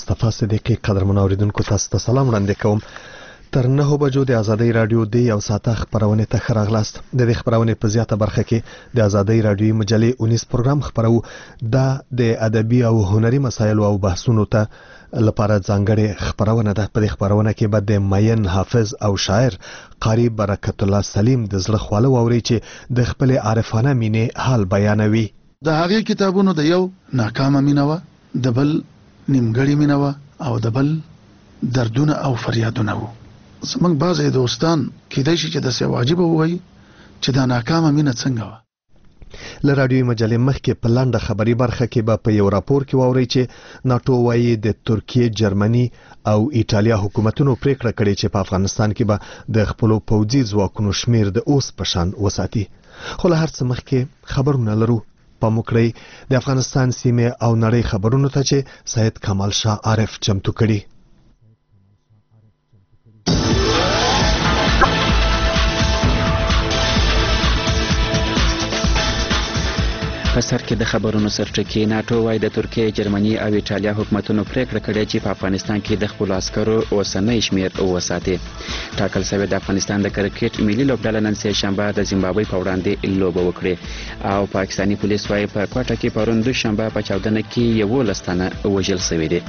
مصطفی صدیقی. قدرمن اوریدونکو تاسو ته سلام وړاندې کوم. تر 9 بجو د ازادۍ رادیو د یو ساعته خبرونه ته ښه راغلاست. د دې خبرونه په زیاته برخه کې د ازادۍ رادیو مجلې 19 پروګرام خبرو د ادبي او هنري مسایلو او بحثونو ته لپاره ځانګړې خبرونه ده. په دې خبرونه کې به د مین حافظ او شاعر قاری برکت الله سلیم د زړه خواله ووري چې د خپل عارفانه مینې حال بیانوي. د هغه کتابونو د یو ناکامه مینه و، د بل نیمګړی مینه و او د بل دردونه او فریادونه و. زمونږ بعضې دوستان کېدای شي چې داسې واجبه ووایي چې دا ناکامه مینه څنګه وه. له راډیوي مجلې مخکې په لنډه خبري برخه کې به په یو راپور کې واورئ چې ناټو وایي د ترکیې، جرمني او ایټالیا حکومتونو پریکړه کړې چې په افغانستان کې به د خپلو پوځي ځواکونو شمیر د اوس په شان وساتي. خو له هر څه مخکې خبرونه لرو. پام وکړئ د افغانستان سیمې او نړۍ خبرونو ته چې سید کمال شاه عارف چمتو کړي. په سر کې د خبرونو سرټکی. ناټو وايي د ترکیې، جرمني او ایټالیا حکومتونو پریکړه کړې چې په افغانستان کې د خپلو عسکرو اوسنی شمیر وساتي. ټاکل شوی د افغانستان د کرکټ ملي لوبډله نن سه شنبه د زیمبابوې په وړاندې لوبه وکړه او پاکستاني پولیس وايي په کوټه کې پرون دوشنبه په چاودنه کې 11 تنه وژل شوي دي.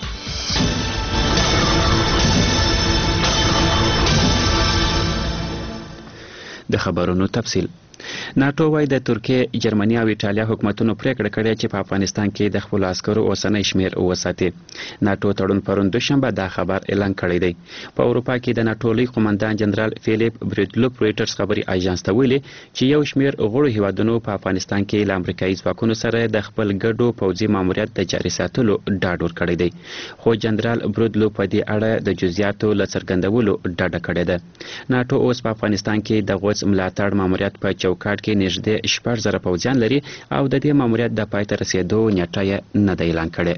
د خبرونو تفصیل. ناټو وايي د ترکیې، جرمني او ایټالیا حکومتونو پریکړه کړې چې په افغانستان کې د خپل عسکرو اوسنی شمیر وساتي. ناټو تړون پرون دوشنبه دا خبر اعلان کړی دی. په اروپا کې د ناټو لوی قومندان جنرال فیلیپ بریډلوف رويټرز خبري ایجنس ته ویلي چې یو شمیر غړو هیوادونو په افغانستان کې له امریکایي ځواکونو سره د خپل ګډو پوځي ماموریت د جاري ساتلو ډاډ ورکړی دی. خو جنرال بریډلوف په دې اړه د جزئیاتو له څرګندولو ډډه کړې ده. ناټو اوس په افغانستان کې د غوڅ ملاتړ ماموریت په چوکاټ کې نږدې 6,000 پوځیان لري او د دې ماموریت د پای ته رسیدو نیټه یې نه دی اعلان کړې.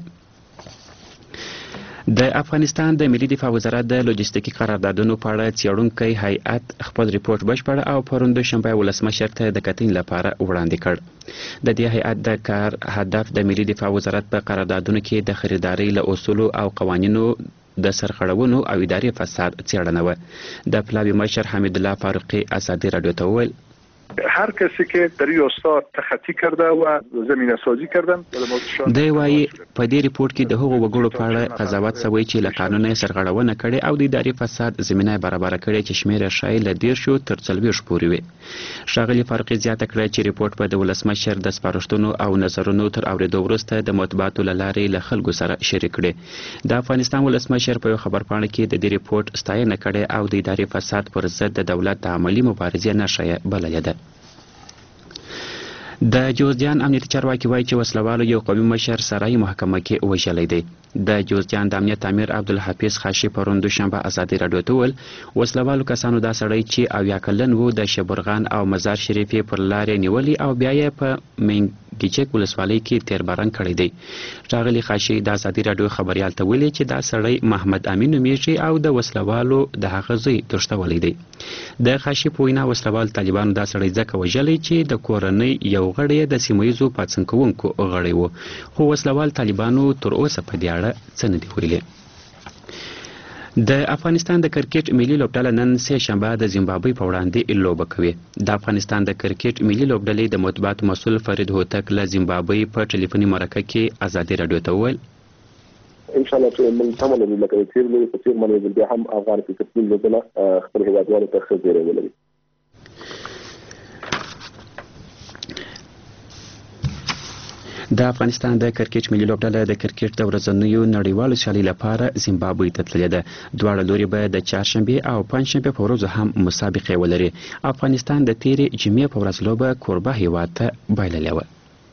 د افغانستان د ملي دفاع وزارت د لوجستیکي قراردادونو په اړه څېړونکی هیئت خپل ریپورت بشپړ او پرون دوشنبه ولسمشر ته د کتنې لپاره وړاندې کړ. د دې هیئت د کار هدف د ملي دفاع وزارت په قراردادونو کې د خریدارۍ له اصولو او قوانینو د سرغړونو او اداري فساد څېړنه و. د پلاوي مشر حمید الله فاروقي ازادي رادیو ته وویل هر کسی که در این راستا تخطی کرده و زمینه سازی کردن دی وايي په دې ریپورت کې د هغو وګړو په اړه قضاوت شوی چې له قانون یې سرغړونه کړې او د اداري فساد زمینه برابر کړې چې شمیر یې شایي له 10 تر 40 پورې وي. ښاغلي فاروقي زیاته کړه چې ریپورت به د ولسمشر د سپارښتنو او نظرونو تر اورېدو وروسته د مطبوعاتو له لارې له خلکو سره شریک کړي. د افغانستان ولسمشر په یو خبرپاڼه کې د دې ریپورت ستاینه کړې او د اداري فساد پر ضد د دولت د عملي مبارزې نښه یې بللې ده. د جوزجان امنیتي چارواکي وایي چې وسلوالو یو قومي مشر سرای محکمه کې وژلی دی. د جوزجان د امنیت امیر عبدالحفیظ خاشي پرون دوشنبه ازادي رادیو ته وویل وسلوالو کسانو دا سړی چې 70 کلن و د شبرغان او مزار شریف پر لارې نیولي او بیا یې په منګیچک ولسوالۍ کې تیرباران کړی دی. ښاغلي خاشي د ازادي رادیو خبریال ته ویلي چې دا سړی محمد امین نومیږي او د وسلوالو د هغه زوی تښتولی دی. د خاشي په وینا وسلوال طالبانو دا سړی ځکه وژلی چې د کورنۍ یو غړی د سیمه ییزو پاڅون کوونکو غړی و. خو وسلوال طالبانو تر اوسه په دې اړه څه نه دي ویلي. د افغانستان د کرکټ ملي لوبډله نن سه شنبه د زیمبابوې په وړاندې لوبه کوي. د افغانستان د کرکټ ملي لوبډلې د مطبوعاتو مسؤل فرید هوتک له زیمبابوې په ټلیفوني مرکه کې ازادي رادیو ته وویل ان شاء الله چې موږ تمامه لکه تیر نو په تیر باندې بیا هم افغان کرکټ لوبډله خپل هیوادوالو ته ښه زیری ولري. د افغانستان د کرکټ ملي لوبډله د کرکټ د ورځنیو نړیوالو سیالۍ لپاره زیمبابوې ته تللې ده. دواړه لوري به د چهارشنبې او پنجشنبې په ورځو هم مسابقې ولري. افغانستان د تیرې جمعې په ورځ لوبه کوربه هیواد ته بایللې وه.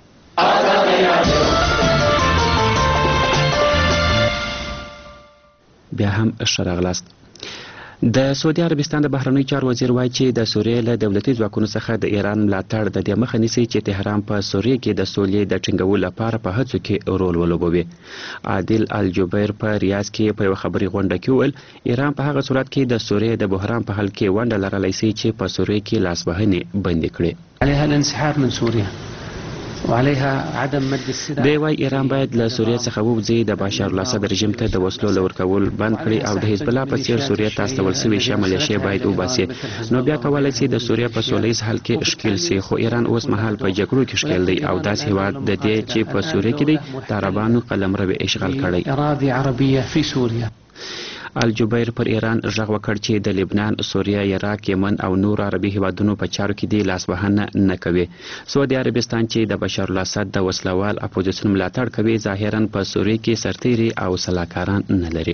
بیا هم ښه راغلاست. د سعودي عربستان د بهرنیو چارو وزیر وایي چې د سوریې له دولتي ځواکونو څخه د ایران ملاتړ د دې مخه نیسي چې تهران په سوریې کې د سولې د ټینګولو لپاره په هڅو کې رول ولوبوي. عادل الجبیر په ریاض کې په یوه خبري غونډه کې وویل ایران په هغه صورت کې د سوریې د بحران په حل کې ونډه لرلی شي چې په سوریې کې لاسوهنې بندې کړي. عليها الانسحاب من سوريا وعليها عدم مد السلاح. دی وايي ایران باید له سوریه څخه ووځي، د بشار الاسد رژیم ته د وسلو له ورکول بند کړي او د حزب الله په څیر سوریه ته استول شوي ملیشې باید وباسي. نو بیا کولی شي د سوریه په سوله ییز حل کې ښکیل سي، خو ایران اوس مهال په جګړو کې ښکیل دی او داسې هېواد د دې چې په سوریه کې دی د عربانو قلمرو اشغال کړی. اراضي عربيه في سوريا. الجبیر پر ایران غږ وکړ چې د لبنان، سوریه، عراق، یمن او نور عربي هیوادونو په چارو کې دی لاسوهنه نه کوي. سعودي عربستان چې د بشار الاسد د وسلوال اپوزیسیون ملاتړ کوي ظاهرا په سوریه کې سرتیري او سلاکاران نه لري.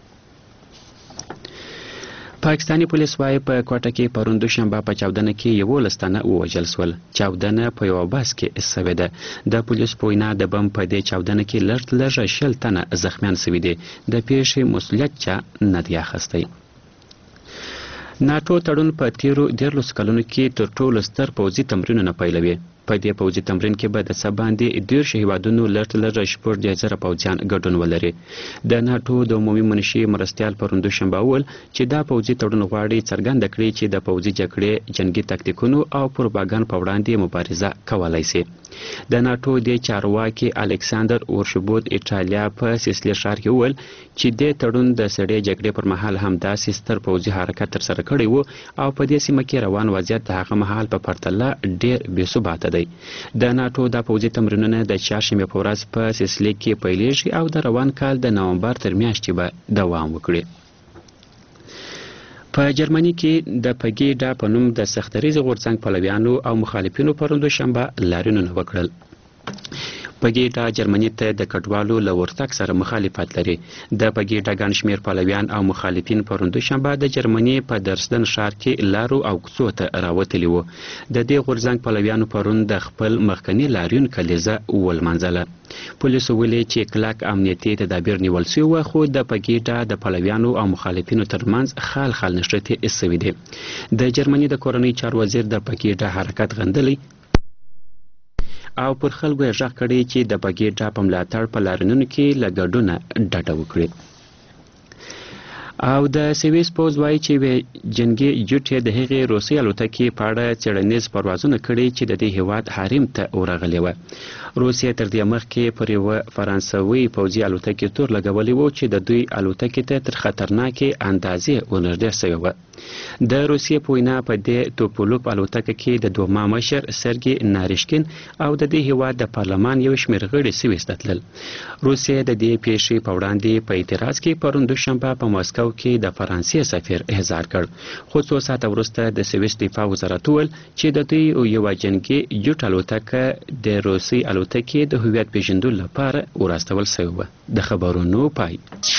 پاکستانی پولیس وايي په کوټه کې پرون دوشنبه په چاودنه کې 11 تنه ووژل شول. چاودنه په یو بس کې سوې ده. د پولیس په وینا د بم په دې چاودنه کې لږ 60 تنه زخمیان شوي دي. د پیښې مسؤلیت چا نه دی اخیستی. ناټو تړون په تیرو 13 کلونو کې تر ټولو ستر پوځي تمرینونه پیلوي. په دې پوځي تمرین کې به د څه باندې 13 هیوادونو لږ 14,000 پوځیان ګډون ولري. د ناټو د عمومي منشي مرستیال پرون دوشنبه وویل چې دا پوځي تړون غواړي څرګنده کړي چې د پوځي جګړې، جنگي تاکتیکونو او پروپاګاندا په وړاندې مبارزه کولای شي. د ناټو د چارواکي الکساندر اورشبوت ایټالیا په سیسلی ښار کې وویل چې د تړون د سړې جګړې پر مهال هم داسې ستر پوځي حرکت ترسره کړی و او په دې سیمه کې روان وضعیت د هغه مهال په پرتله ډېر بې ثباته دی. د ناټو د پوځي تمرینونه د چهارشنبې په ورځ په سیسلی کې پیلېږي او د روان کال د نومبر تر میاشتې به دوام وکړي. په جرمني کې د پګیډا په نوم د سختریزې غورځنګ پلویانو او مخالفینو پرون دوشنبه لاریونونه وکړل. پګیډا جرمني ته د کډوالو له ورتګ سره مخالفت لري. د پګیډا ګڼ شمېر پلویان او مخالفین پرون دوشنبه د جرمني په درسدن ښار کې لارو او کوڅو ته راوتلي وو. د دې غورځنګ پلویانو پرون د خپل مخکني لاریون کلیزه ولمانځله. پولیسو ویلي چې کلک امنیتي تدابیر نیول شوي وو، خو د پګیډا د پلویانو او مخالفینو ترمنځ خال نښتې سوي دي. د جرمني د کورنۍ چارو وزیر د پګیډا حرکت غندلی او پر خلکو یې غږ کړی چې د پګیډا په ملاتړ په لاریونونو کې له ګډونه ډډه وکړي. او د سویس پوځ وایي چې جنگي جټ د هغې روسي الوتکې په اړه څېړنیز پروازونه کړي چې د دې هیواد حریم ته ورغلې وه. روسیه تر دې مخکې پر یوه فرانسوي پوځي الوتکې تور لګولی و چې د دوی الوتکې ته تر خطرناکې اندازې ورنږدې سوې وه. د روسیې په وینا په دې توپولوف الوتکه کې د دوما مشر سرګي ناریشکین او د دې هیواد د پارلمان یو شمېر غړي سویس ته تلل. روسیه د دې پیښې په وړاندې په اعتراض کې پرون دوشنبه په مسکو کې د فرانسې سفیر احضار کړ، خو څو ساعته وروسته د سویس دفاع وزارت وویل چې د دوی یوه جنګي جټ الوتکه د روسي الوتکې د هویت پیژندلو لپاره وراستول شوې وه. د خبرونو پای.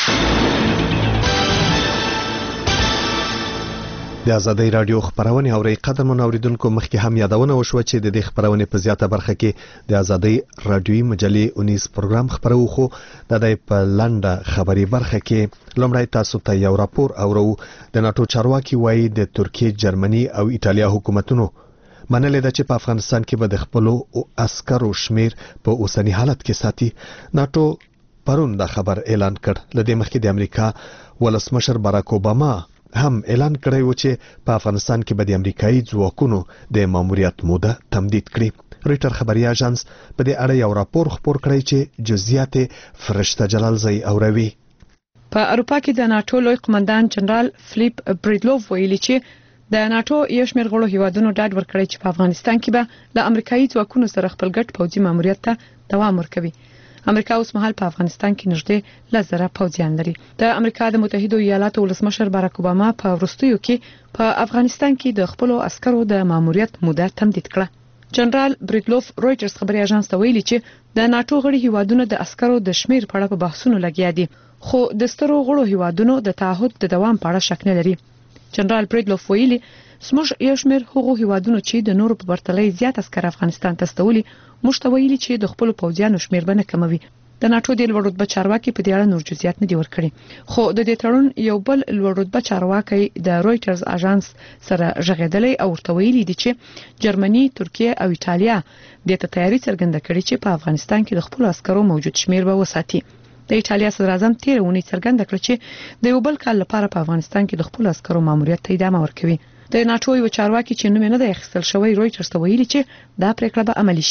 د ازادۍ راډیو خبرونه اوري. قدرمن اوریدونکو، مخکې هم یادونه وشوه چې د دې خبرونه په زیاته برخه کې د ازادۍ راډیوي مجلې 19 پروګرام خبرو، خو د دې په لنډه خبري برخه کې لومړی تاسو ته یو راپور اورو. د ناټو چارواکي وایي د ترکیه، جرمني او ایټالیا حکومتونو منلې ده چې په افغانستان کې به د خپل عسکرو شمیر په اوسنی حالت کې ساتي. ناټو پرون دا خبر اعلان کړ. لدې مخکې د امریکا ولسمشر باراک اوباما هم اعلان کړی و چې په افغانستان کې به د امریکایي ځواکونو د ماموریت موده تمدید کړي. رویټر خبري اژانس په دې اړه یو راپور خپور کړی چې جزئیات فرشته جلالزی اوروي. په اروپا کې د ناټو لوی قومندان جنرال فلیپ بریډلوف ویلي چې د ناټو یو شمېر غړو هیوادونو ډاډ ورکړی چې په افغانستان کې به له امریکایي ځواکونو سره خپل ګډ پوځي ماموریت ته دوام ورکوي. امریکا اوس مهال په افغانستان کې نږدې 10,000 پوځیان لري. د امریکا د متحده ایالاتو ولسمشر باراک اوباما په وروستیو کې په افغانستان کې د خپل عسکرو د ماموریت موده تمدید کړه. جنرال بریډلوف رويټرز خبري اژانس ته ویلي چې د ناټو غړي هیوادونو د عسکرو د شمیر په اړه په بحثونو لګیا دي، خو د سترو غړو هیوادونو د تعهد د دوام په اړه شک نه لري. جنرال بریډلوف ویلي سموږ یو شمیر هغو هیوادونو چې د نورو په پرتله زیات عسکر افغانستان ته استولي مشتویلي چې د خپل پوځیانو شمیر به نه کموي. د ناټو د لوړ رتبه چارواکي په دې اړه نور جزئیات نه دي ورکړي، خو د دې تړون یو بل لوړ رتبه چارواکي د رويټرز اژانس سره ژغېدلې او ورته ویلي دي چې جرمني، ترکیه او ایټالیا د ته تیاری څرګنده کړې چې په افغانستان کې د خپل عسکرو موجود شمیر به وساتي. د ایټالیا صدر اعظم تیرونی څرګنده کړ چې د یو بل کال لپاره په افغانستان کې د خپل عسکرو ماموریت ته ادامه ورکوي. د ناټو یو چارواکي چې نوم نه دی اخیستل شوی رويټرز ته ویلي چې دا پریکړه به عملي شي.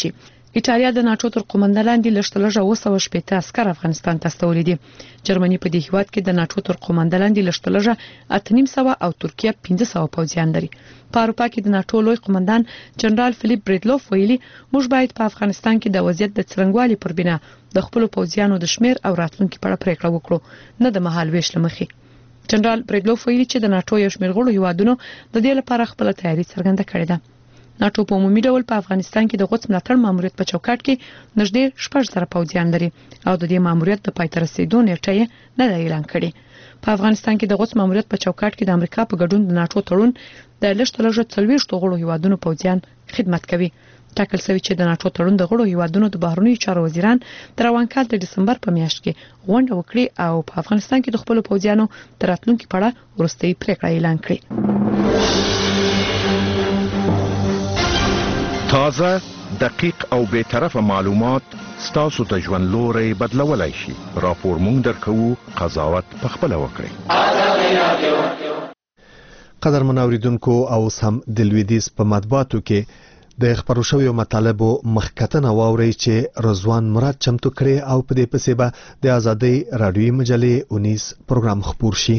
ایټالیا د ناتو تر قومندان لاندې لښتلږه 280 عسكر افغانستان ته استولي دي. جرمني په دې هیواد کې د ناتو تر قومندان لاندې لښتلږه 800 او ترکیه 500 پوځیان لري. په اروپا کې د ناتو لوی قومندان جنرال فلیپ بریډلوف ویلي موږ باید په افغانستان کې د وضعیت د څرنګوالي پر بنا د خپل پوځیانو د شمیر او راتلونکو په اړه پریکړه وکړو، نه د مهال ویش لمخې. جنرال بریډلوف ویلي چې د ناتو یو شمیر غړو هیوادونو د دې لپاره خپل تیاری څرګنده کړې ده. ناتو په عمومي ډول په افغانستان کې د غوڅ ملاتړ ماموریت په چوکاټ کې نږدې 6,000 پوځیان لري او د دې ماموریت د پای ته رسیدو نیټه یې نه ده اعلان کړې. په افغانستان کې د غوڅ ماموریت په چوکاټ کې د امریکا په ګډون د ناتو تړون د لښتلږه 40 غړو هیوادونو پوځیان خدمت کوي. ټاکل شوی چې د ناتو تړون د غړو هیوادونو د بهرنیو چارو وزیران تر روانکال د دسمبر په میاشت کې غونډه وکړي او په افغانستان کې د خپل پوځیانو د راتلونکو په اړه وروستۍ پریکړه اعلان کړي. تازه، دقیق او بی‌طرفه معلومات ستاسو د ژوند لوري بدلولای شي. راپور مونږ درکوو، قضاوت پخپله وکړئ. قدرمن اوریدونکو، او سم د لویدیز په مطبوعاتو کې د خبرو شویو مطالبو مخکتنه واوري چې رضوان مراد چمتو کړي او په دې پسې به د آزادۍ رادیوي مجلې 19 پروګرام خپور شي.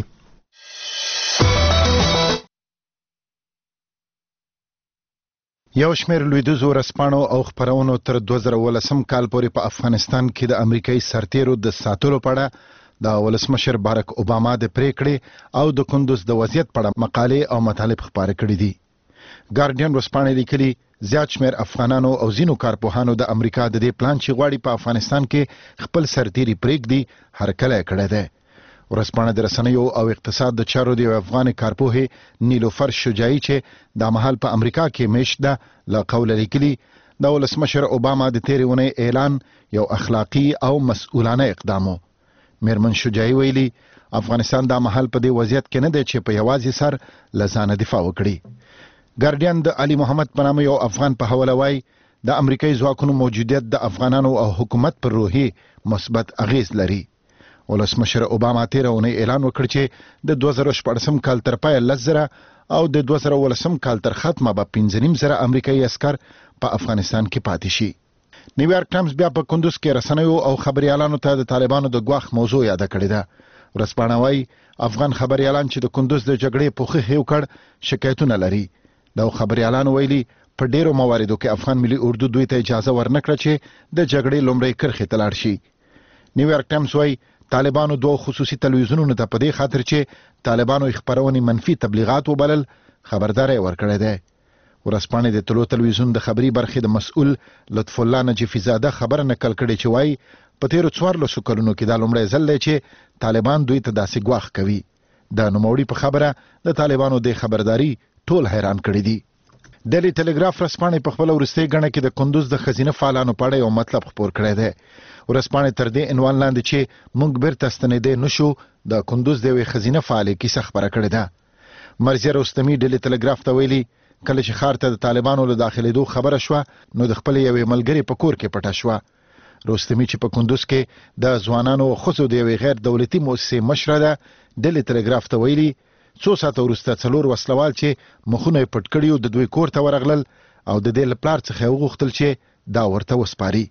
یو شمېر لویدیځو ورځپاڼو او خپرونو تر 2018 کال پورې په افغانستان کې د امریکایي سرتیرو د ساتلو په اړه د ولسمشر بارک اوباما د پریکړې او د کندوز د وضعیت په اړه مقالې او مطالب خپاره کړي دي. ګارډین ورځپاڼې لیکلي زیات شمېر افغانانو او ځینو کارپوهانو د امریکا د دې پلان چې غواړي په افغانستان کې خپل سرتیري پرېږدي هرکلی کړی دی. ورځپاڼه د رسنیو او اقتصاد د چارو د افغان کارپوهې نیلوفر شجاعي چې د مهال په امریکا کې میشت ده له قوله لیکلي د ولسمشر اوباما د تیرې اونۍ اعلان یو اخلاقی او مسؤلانه اقدام و. میرمن شجاعي ویلي افغانستان د مهال په دې وضعیت کې نه دی چې په یوازې سر له ځانه دفاع وکړي. ګارډین د علي محمد په نامه یو افغان په حواله وایي د امریکایي ځواکونو موجودیت د افغانانو او حکومت پر روحي مثبت اغیز لري. ولسمشر اوباما تیره اونۍ اعلان وکړ چې د 2014 کال تر پایه 10,000 او د 2018 کال تر ختمه به 15,000 امریکایي عسكر په افغانستان کې پاتې شي. نیویارک ټایمز بیا په کندوز کې رسنیو او خبريالانو ته د طالبانو د ګواښ موضوع یاد کړې ده. ورځپاڼه وايي افغان خبريالان چې د کندوز د جګړې پوښښ وکړ شکایتونه لري. دا خبريالانو ویلي په ډیرو مواردو کې افغان ملي اردو دوی ته اجازه ورنکړه چې د جګړې لومړی کرښې ته لاړ شي. نیویارک ټایمز وايي طالبانو دوه خصوصي تلویزیونونو ته په دې خاطر چې طالبانو خبرونې منفي تبلیغات وبلل خبرداري ورکړې ده. ورځپاڼې د طلوع تلویزیون د خبري برخې د مسؤل لطف الله نجفي زاده خبر نقل کړي چې وايي په تیرو 14 کلونو کې دا لومړی ځل دی چې طالبان دوی ته داسې ګواښ کوي. د نوموړي په خبره د طالبانو د خبرداري ټول حیران کړي دي. ډیلی ټلګراف ورځپاڼې په خپل ورستۍ غڼه کې د کندوز د خزینه فعالانو په اړه یو مطلب خپور کړی دی. ورځپاڼې تر دې عنوان لاندې چې موږ بیرته ستنېدی نشو د کندوز د یوې خزینه فعالې کیسه خپره کړې ده. مرزیه رستمي ډیلی ټلګراف ته ویلي کله چې ښار ته د طالبانو له داخلېدو خبره شوه نو د خپلې یوې ملګرې په کور کې پټه شوه. رستمي چې په کندوز کې د ځوانانو او ښځو د یوې غیر دولتي مؤسسې مشره ده ډیلی ټلګراف ته ویلي څو ساعته وروسته 4 وسلوال چې مخونه یې پټ کړي د دوی کور ته ورغلل او د دې له پلار څخه یې وغوښتل چې دا ورته وسپاري.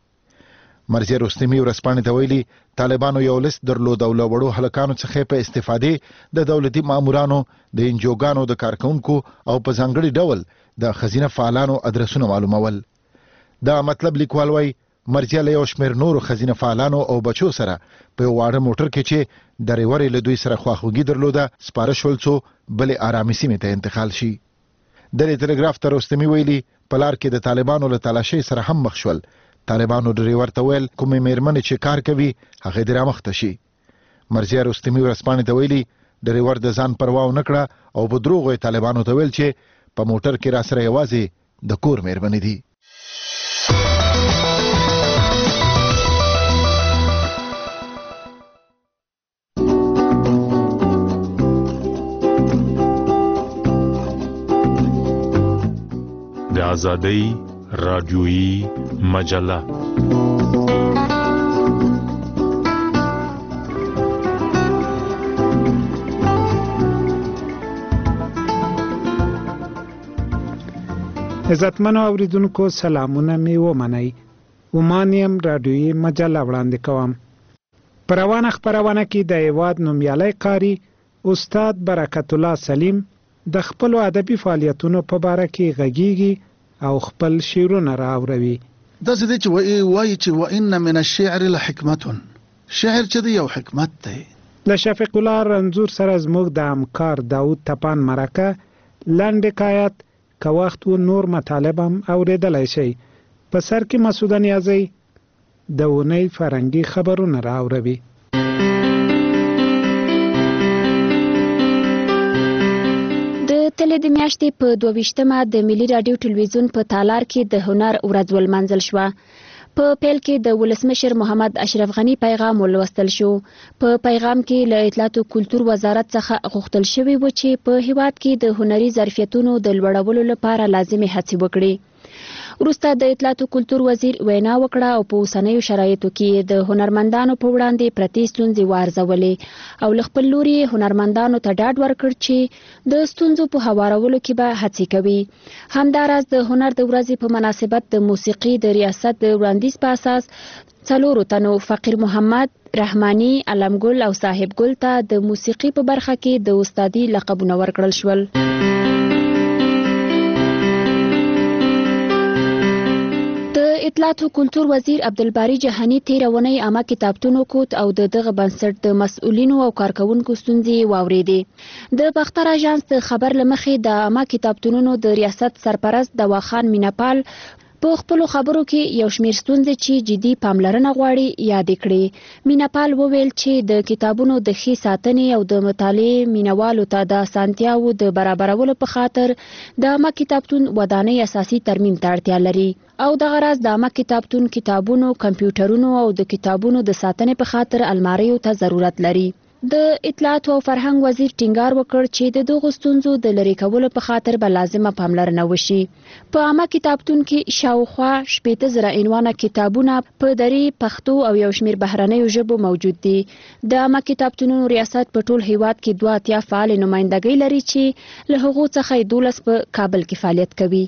مرزیه رستمي ورځپاڼې ته ویلي طالبانو یو لیست درلود او له وړو هلکانو څخه په استفادې د دولتي مامورانو د انجوګانو د کارکونکو او په ځانګړي ډول د خزینه فعالانو ادرسونه معلومول. دا مطلب لیکوال وایي مرزیه له یو شمېر نورو خزینه فعالانو او بچو سره په یو واړه موټر کې چې ډریور له دوی سره خواخوږي درلوده سپاره شول څو بلې آرامي سیمې ته انتقال شي. ډیلی ټلګراف ته رستمي ویلي په لار کې د طالبانو له تلاشۍ سره هم مخ شول. طالبانو ډریور ته ویل کومې میرمنې چې کار کوي هغه دې رامخته شي. مرزیه رستمي ورځپاڼې ته ویلي ډریور د ځان پروا ونه کړه او په دروغو یې طالبانو ته ویل چې په موټر کې را سره یوازې د کور میرمنې دي. د آزادۍ رادیویی مجله عزتمنو اوریدونکو سلامونه می ومنئ. ومانیم رادیویي مجله وړاندې کوم. په روانه خپرونه کې د هیواد نومیالی قاري استاد برکت الله سلیم د خپلو ادبي فعالیتونو په باره کې غږیږي او خپل شعرونه راوړوي. داسې دی چې وایي چې وان من الشعر لحکمة، شعر چې دی یو حکمت دی. له شفیق الله رنځور سره زموږ د همکار داود تپان مرکه لنډ حکایت که وخت و نور مطالب هم اورېدلی شئ. په سر کې مسعود نیازی د اونۍ فرهنګي خبرونه راوړوي. تلې د میاشتې په 22مه د ملي رادیو ټلویزیون په تالار کې د هنر ورځ ولمانځل شوه. په پیل کې د ولسمشر محمد اشرف غنی پیغام ولوستل شو. په پیغام کې له اطلاعات او کلتور وزارت څخه غوښتل شوی و چې په هیواد کې د هنري ظرفیتونو د لوړولو لپاره لازمي هڅې وکړي. وروسته د اطلاعات او کلتور وزیر وینا وکړه او په اوسنیو شرایطو کې د هنرمندانو په وړاندې پرتې ستونزې وارزولې او له خپل لوري هنرمندانو ته ډاډ ورکړ چې د ستونزو په هوارولو کې به هڅې کوي. همداراز د هنر د ورځې په مناسبت د موسیقي د ریاست د وړاندیز په اساس 4 تنو فقیر محمد، رحماني، علمګل او صاحب ګل ته د موسیقي په برخه کې د استادي لقبونه ورکړل شول. اطلاعات او کلتور وزیر عبدالباری جهانی تیر اونۍ عامه کتابتونو کوت او دغه بنسټ د مسؤلینو او کارکونکو ستونزې واوریدې. د باختر اژانس د خبر لمخې د عامه کتابتونونو د ریاست سرپرست دواخان میناپال په خپل خبرو کې یو شمېر ستونزې چې جدي پاملرنه غواړي یاد کړې. میناپال وویل چې د کتابونو د ښې ساتنې او د مطالعې مینوالو ته د اسانتیاوو د برابرولو په خاطر د عامه کتابتون ودانۍ اساسي ترمیم ته اړتیا لري او دغه راز د عامه کتابتون کتابونو، کمپیوټرونو او د کتابونو د ساتنې په خاطر الماریو ته ضرورت لري. د اطلاعات او فرهنګ وزیر ټینګار وکړ چې د دغو ستونزو د لرې کولو په خاطر به لازمه پاملرنه وشي. په عامه کتابتون کې شاوخوا 80,000 عنوانه کتابونه په دري، پښتو او یو شمېر بهرنیو ژبو موجود دي. د عامه کتابتونونو ریاست په ټول هیواد کې 82 فعال نمائندګۍ لري چې له هغو څخه 12 په کابل کې فعالیت کوي.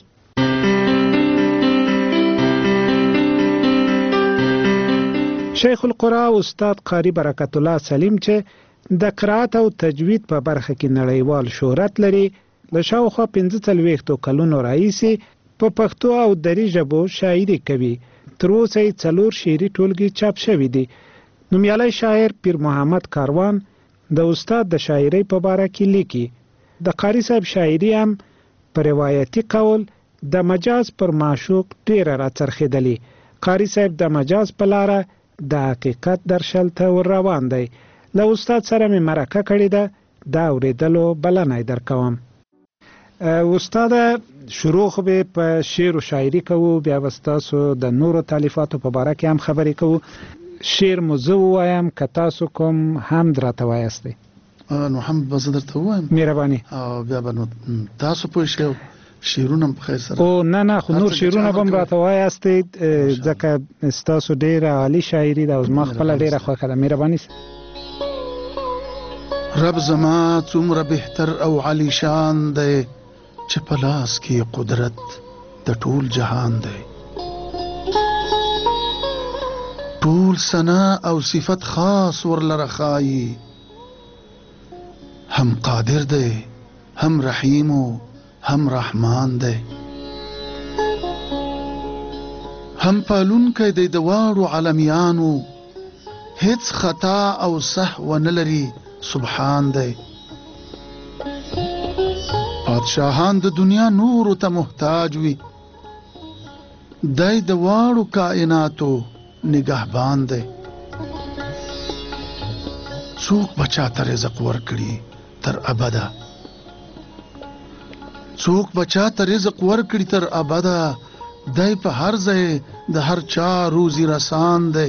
شیخ القرآ استاد قاری برکت الله سلیم چې د قرائت او تجوید په برخه کې نړیوال شهرت لري، له شاوخوا 45 کلونو راهیسې په پښتو او دري ژبو شاعري کوي. تر اوسه یې 4 شعري ټولګې چاپ شوي دي. نومیالی شاعر پیر محمد کاروان د استاد د شاعرۍ په باره کې لیکي. د قاری صاحب شاعري هم په روایتي قول د مجاز پر معشوق ډیره راڅرخېدلې. قاری صاحب د مجاز په لاره د حقیقت درشل ته ور روان دی. له استاد سره مې مرکه کړې ده، دا اورېدلو بلنه یې درکوم. استاد شروع خو به په شعر او شاعري کوو، بیا به ستاسو د نورو تالیفاتو په باره کې هم خبرې کوو. شعر مو زه ووایم که تاسو کوم حمد راته وایاستئ؟ نو حمد به زه درته ووایم. مهرباني. بیا به نو تاسو پوه شئ شعرونه په خیر سره. او نه خو نور شعرونه به هم راته وایاستئ ځکه ستاسو ډېره عالي شاعري ده او زما خپله ډېره خوښه ده. مهرباني. رب زما څومره بهتر او عالی شان دی چې په لاس کې قدرت د ټول جهان دی. ټول ثنا او صفت خاص ورلره ښایي، هم قادر دی، هم رحیم و هم رحمان دی، هم پالونکی دی د واړو عالمیانو، هیڅ خطا او سهو نه لري سبحان دی. پادشاهان د دنیا نورو ته محتاج وي، دی د واړو کائناتو نگهبان دی. څوک بچا ته رزق ورکړي تر ابده، څوک بچا ته رزق ورکړي تر ابده، دی په هر ځای د هر چا روزي رسان دی.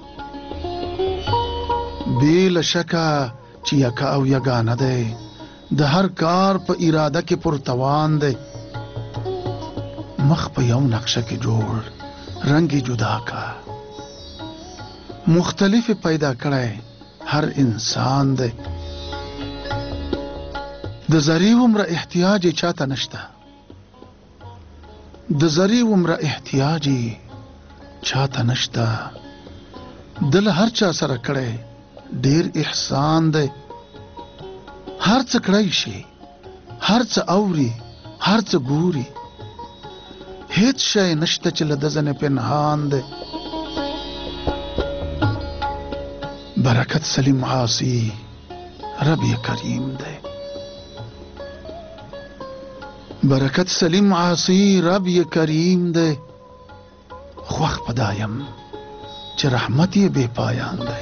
بې له شکه چې یکه او یګانه دی، د هر کار په اراده کې پرتوان دی. مخ په یو نقشه کې جوړ، رنگ جدا کا، مختلف پیدا کړی هر انسان دی. د زری عمره احتیاج چاته نشته، د زری عمره احتیاج چاته نشته دل هر چا سره کړی ډیر احسان دی هر څه کړی شي هر څه اوري هر څه ګوري هیڅ شی نشته چې له ده ځنې پنهان دی برکت سلیم عاصی رب یې کریم دی برکت سلیم عاصی رب یې کریم دی خوښ پدایم چې رحمت یې بے پایان دی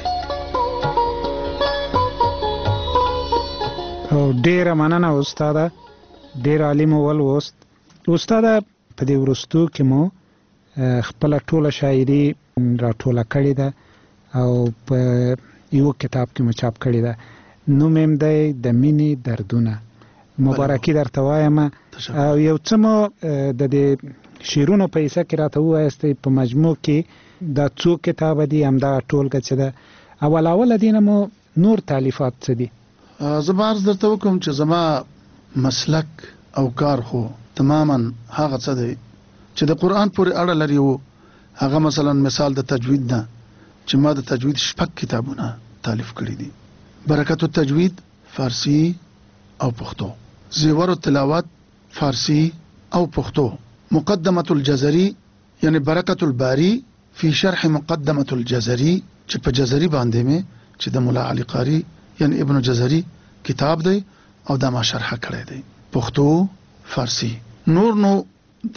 او ډیره مننه استاده ډیر عالم ولوست استاده په دې وروستو کې مو خپل ټوله شاعري راټوله کړې ده او په یو کتاب کې مو چاپ کړې ده نوم یې دی د مینې دردونه مبارکي درته وایم او یو څه مو د دې شعرونو په حصه کې راته ووایاستئ په مجموع کې دا څو کتابه دي همدا ټولګه چې ده اوله دې نه مو نور تالیفات څه دي زه به عرض درته وکړم چې زما مسلک او کار خو تماما هغه څه دی چې د قرآن پورې اړه لري و هغه مثلا مثال د تجوید نه چې ما د تجوید 6 کتابونه تالیف کړي دي برکت التجوید فارسی او پښتو زیور التلاوت فارسی او پښتو مقدمه الجزري یعنی برکت الباری فی شرح مقدمه الجزري چې په جزري باندې مې چې د مولا علی قاری یعنی ابن جزري کتاب دی او دا ما شرح کړی دی پښتو فارسی نور نو د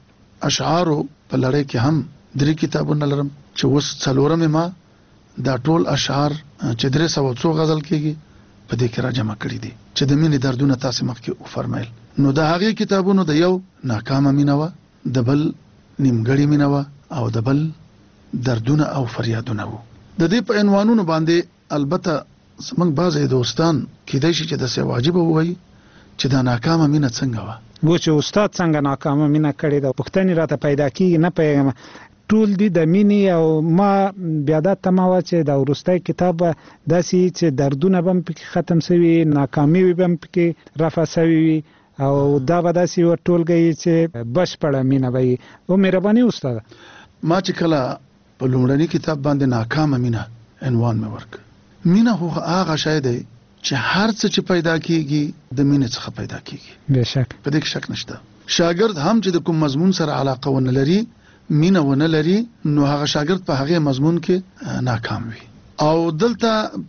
اشعارو په لړۍ کې هم 3 کتابونه لرم چې اوس څلورم ما دا ټول اشعار چې 300 غزل کېږي په دې کې را جمع کړی دي چې د مینې دردونه تاسو مخکې وفرمایل نو د هغې کتابونو د یو ناکامه مینه وه د بل نیمګړې مینه وه او د بل دردونه او فریادونه وو د دې په عنوانونو باندې البته زمونږ بعضې دوستان کیدای شي چې داسې واجبه ووایي چې دا ناکامه مینه څنګه وه و چې استاد څنګه ناکامه مینه کړې ده پوښتنې راته پیدا کېږي نه پوهېږم ټول دي د مینې او ما بیا دا تمه وه چې دا وروستی کتاب به داسې چې دردونه به هم پکې ختم سوي ناکامي به هم پکې رفع سوي وي او دا به داسې یوه ټولګه وي چې بشپړه مینه به وي او مهرباني استاده ما چې کله په لومړني کتاب باندې ناکامه مینه عنوان مې ورکړ مینه خو هغه شی دی چې هر څه چې پیدا کیږي د مینې څخه پیدا کیږي بېشک په دې کې شک نشته شاګرد هم چې د کوم مضمون سره علاقه ونه لري مینه ونه لري نو هغه شاګرد په هغه مضمون کې ناکام وي او دلته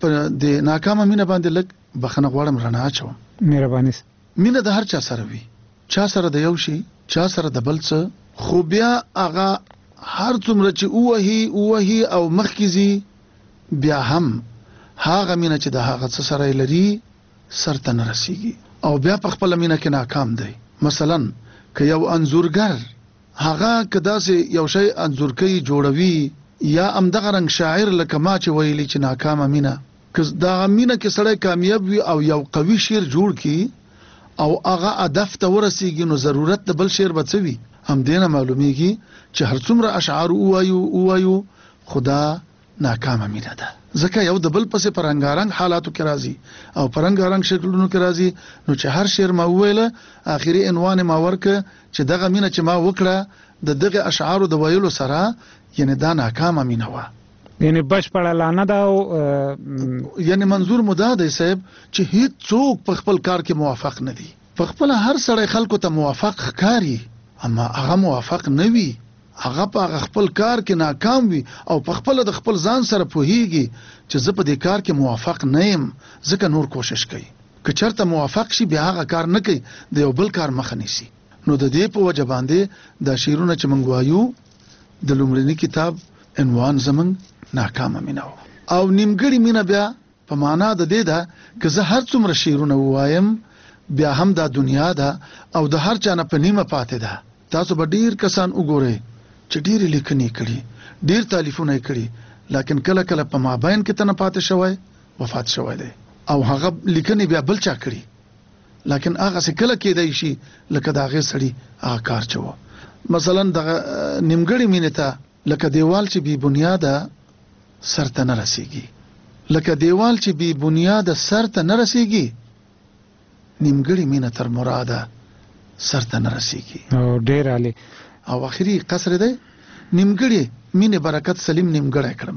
د ناکامه مینه باندې لږ بخنه غواړم رڼا اچوم مهرباني مینه د هر چا سره وي چا سره د یو شي چا سره د بل څه خو بیا هغه هر څومره چې اوهي او مخکې بیا هم هغه مینه چې د هغه څه سره لري سرته نه رسیږي او بیا په خپل مینه کې ناکام دی مثلا که یو انځورګر هغه کدا سه یو شی انځورکۍ جوړوي یا امدغه رنگ شاعر لکه ما چې ویلي چې ناکامه مینه که دا مینه کې سړی کامیاب وي او یو قوي شعر جوړ کی او هغه هدف ته ورسیږي نو ضرورت د بل شعر بچوي هم دینه معلومیږي چې هر څومره اشعار وایو خدا ناکامه مینه ده ځکه یو د بل پسې پرنګارنګ حالاتو کې راځي او پرنګارنګ شکلونو کې راځي نو چې هر شعر ما ویله اخیری عنوان ما ورکه چې دغه مینه چې ما وکړه د دغه اشعارو د ویلو سره یعنی دا ناکامه مینه وه یعنی بشپړه لانه ده او یعنی منظور مدا دی صاحب چې هیڅ څوک په خپل کار کې موافق نه دي په خپل هر سړی خلکو ته موافق ښکاري اما هغه موافق نه وي هغه په خپل کار کې ناکام وي او په خپل د خپل ځان سره پوهیږي چې زه په دې کار کې موافق نه یم ځکه نور کوشش کوي که چرته موافق شي بیا هغه کار نه کوي د یو بل کار مخه نیسي نو د دې په وجه باندې دا شعرونه چې موږ وایو د لومړني کتاب عنوان زمونږ ناکامه مینه او نیمګړې مینه بیا په معنا د دې ده که زه هر څومره شعرونه ووایم بیا هم دا دنیا ده او د هر چا نه په نیمه پاتې ده تاسو به ډیر کسان وګورئ چې ډیر لیکنې کړي ډیر تالیفونه کړي لیکن کله کله په مابین کې تنه پاتې شوی وفات شوی دی او هغه لیکنې بیا بل چا کړي لیکن هغه څه کله کېدای شي لکه دا غي سړی هغه کار چوه مثلا د نیمګړی مینه ته لکه دیوال چې بی بنیاده سرته نه رسیږي لکه دیوال چې بی بنیاده سرته نه رسیږي نیمګړی مینه تر مراده سرته نه رسیږي او ډیر علي او اخري قصر دی نیمګړی مینه برکت سلیم نیمګړی کړم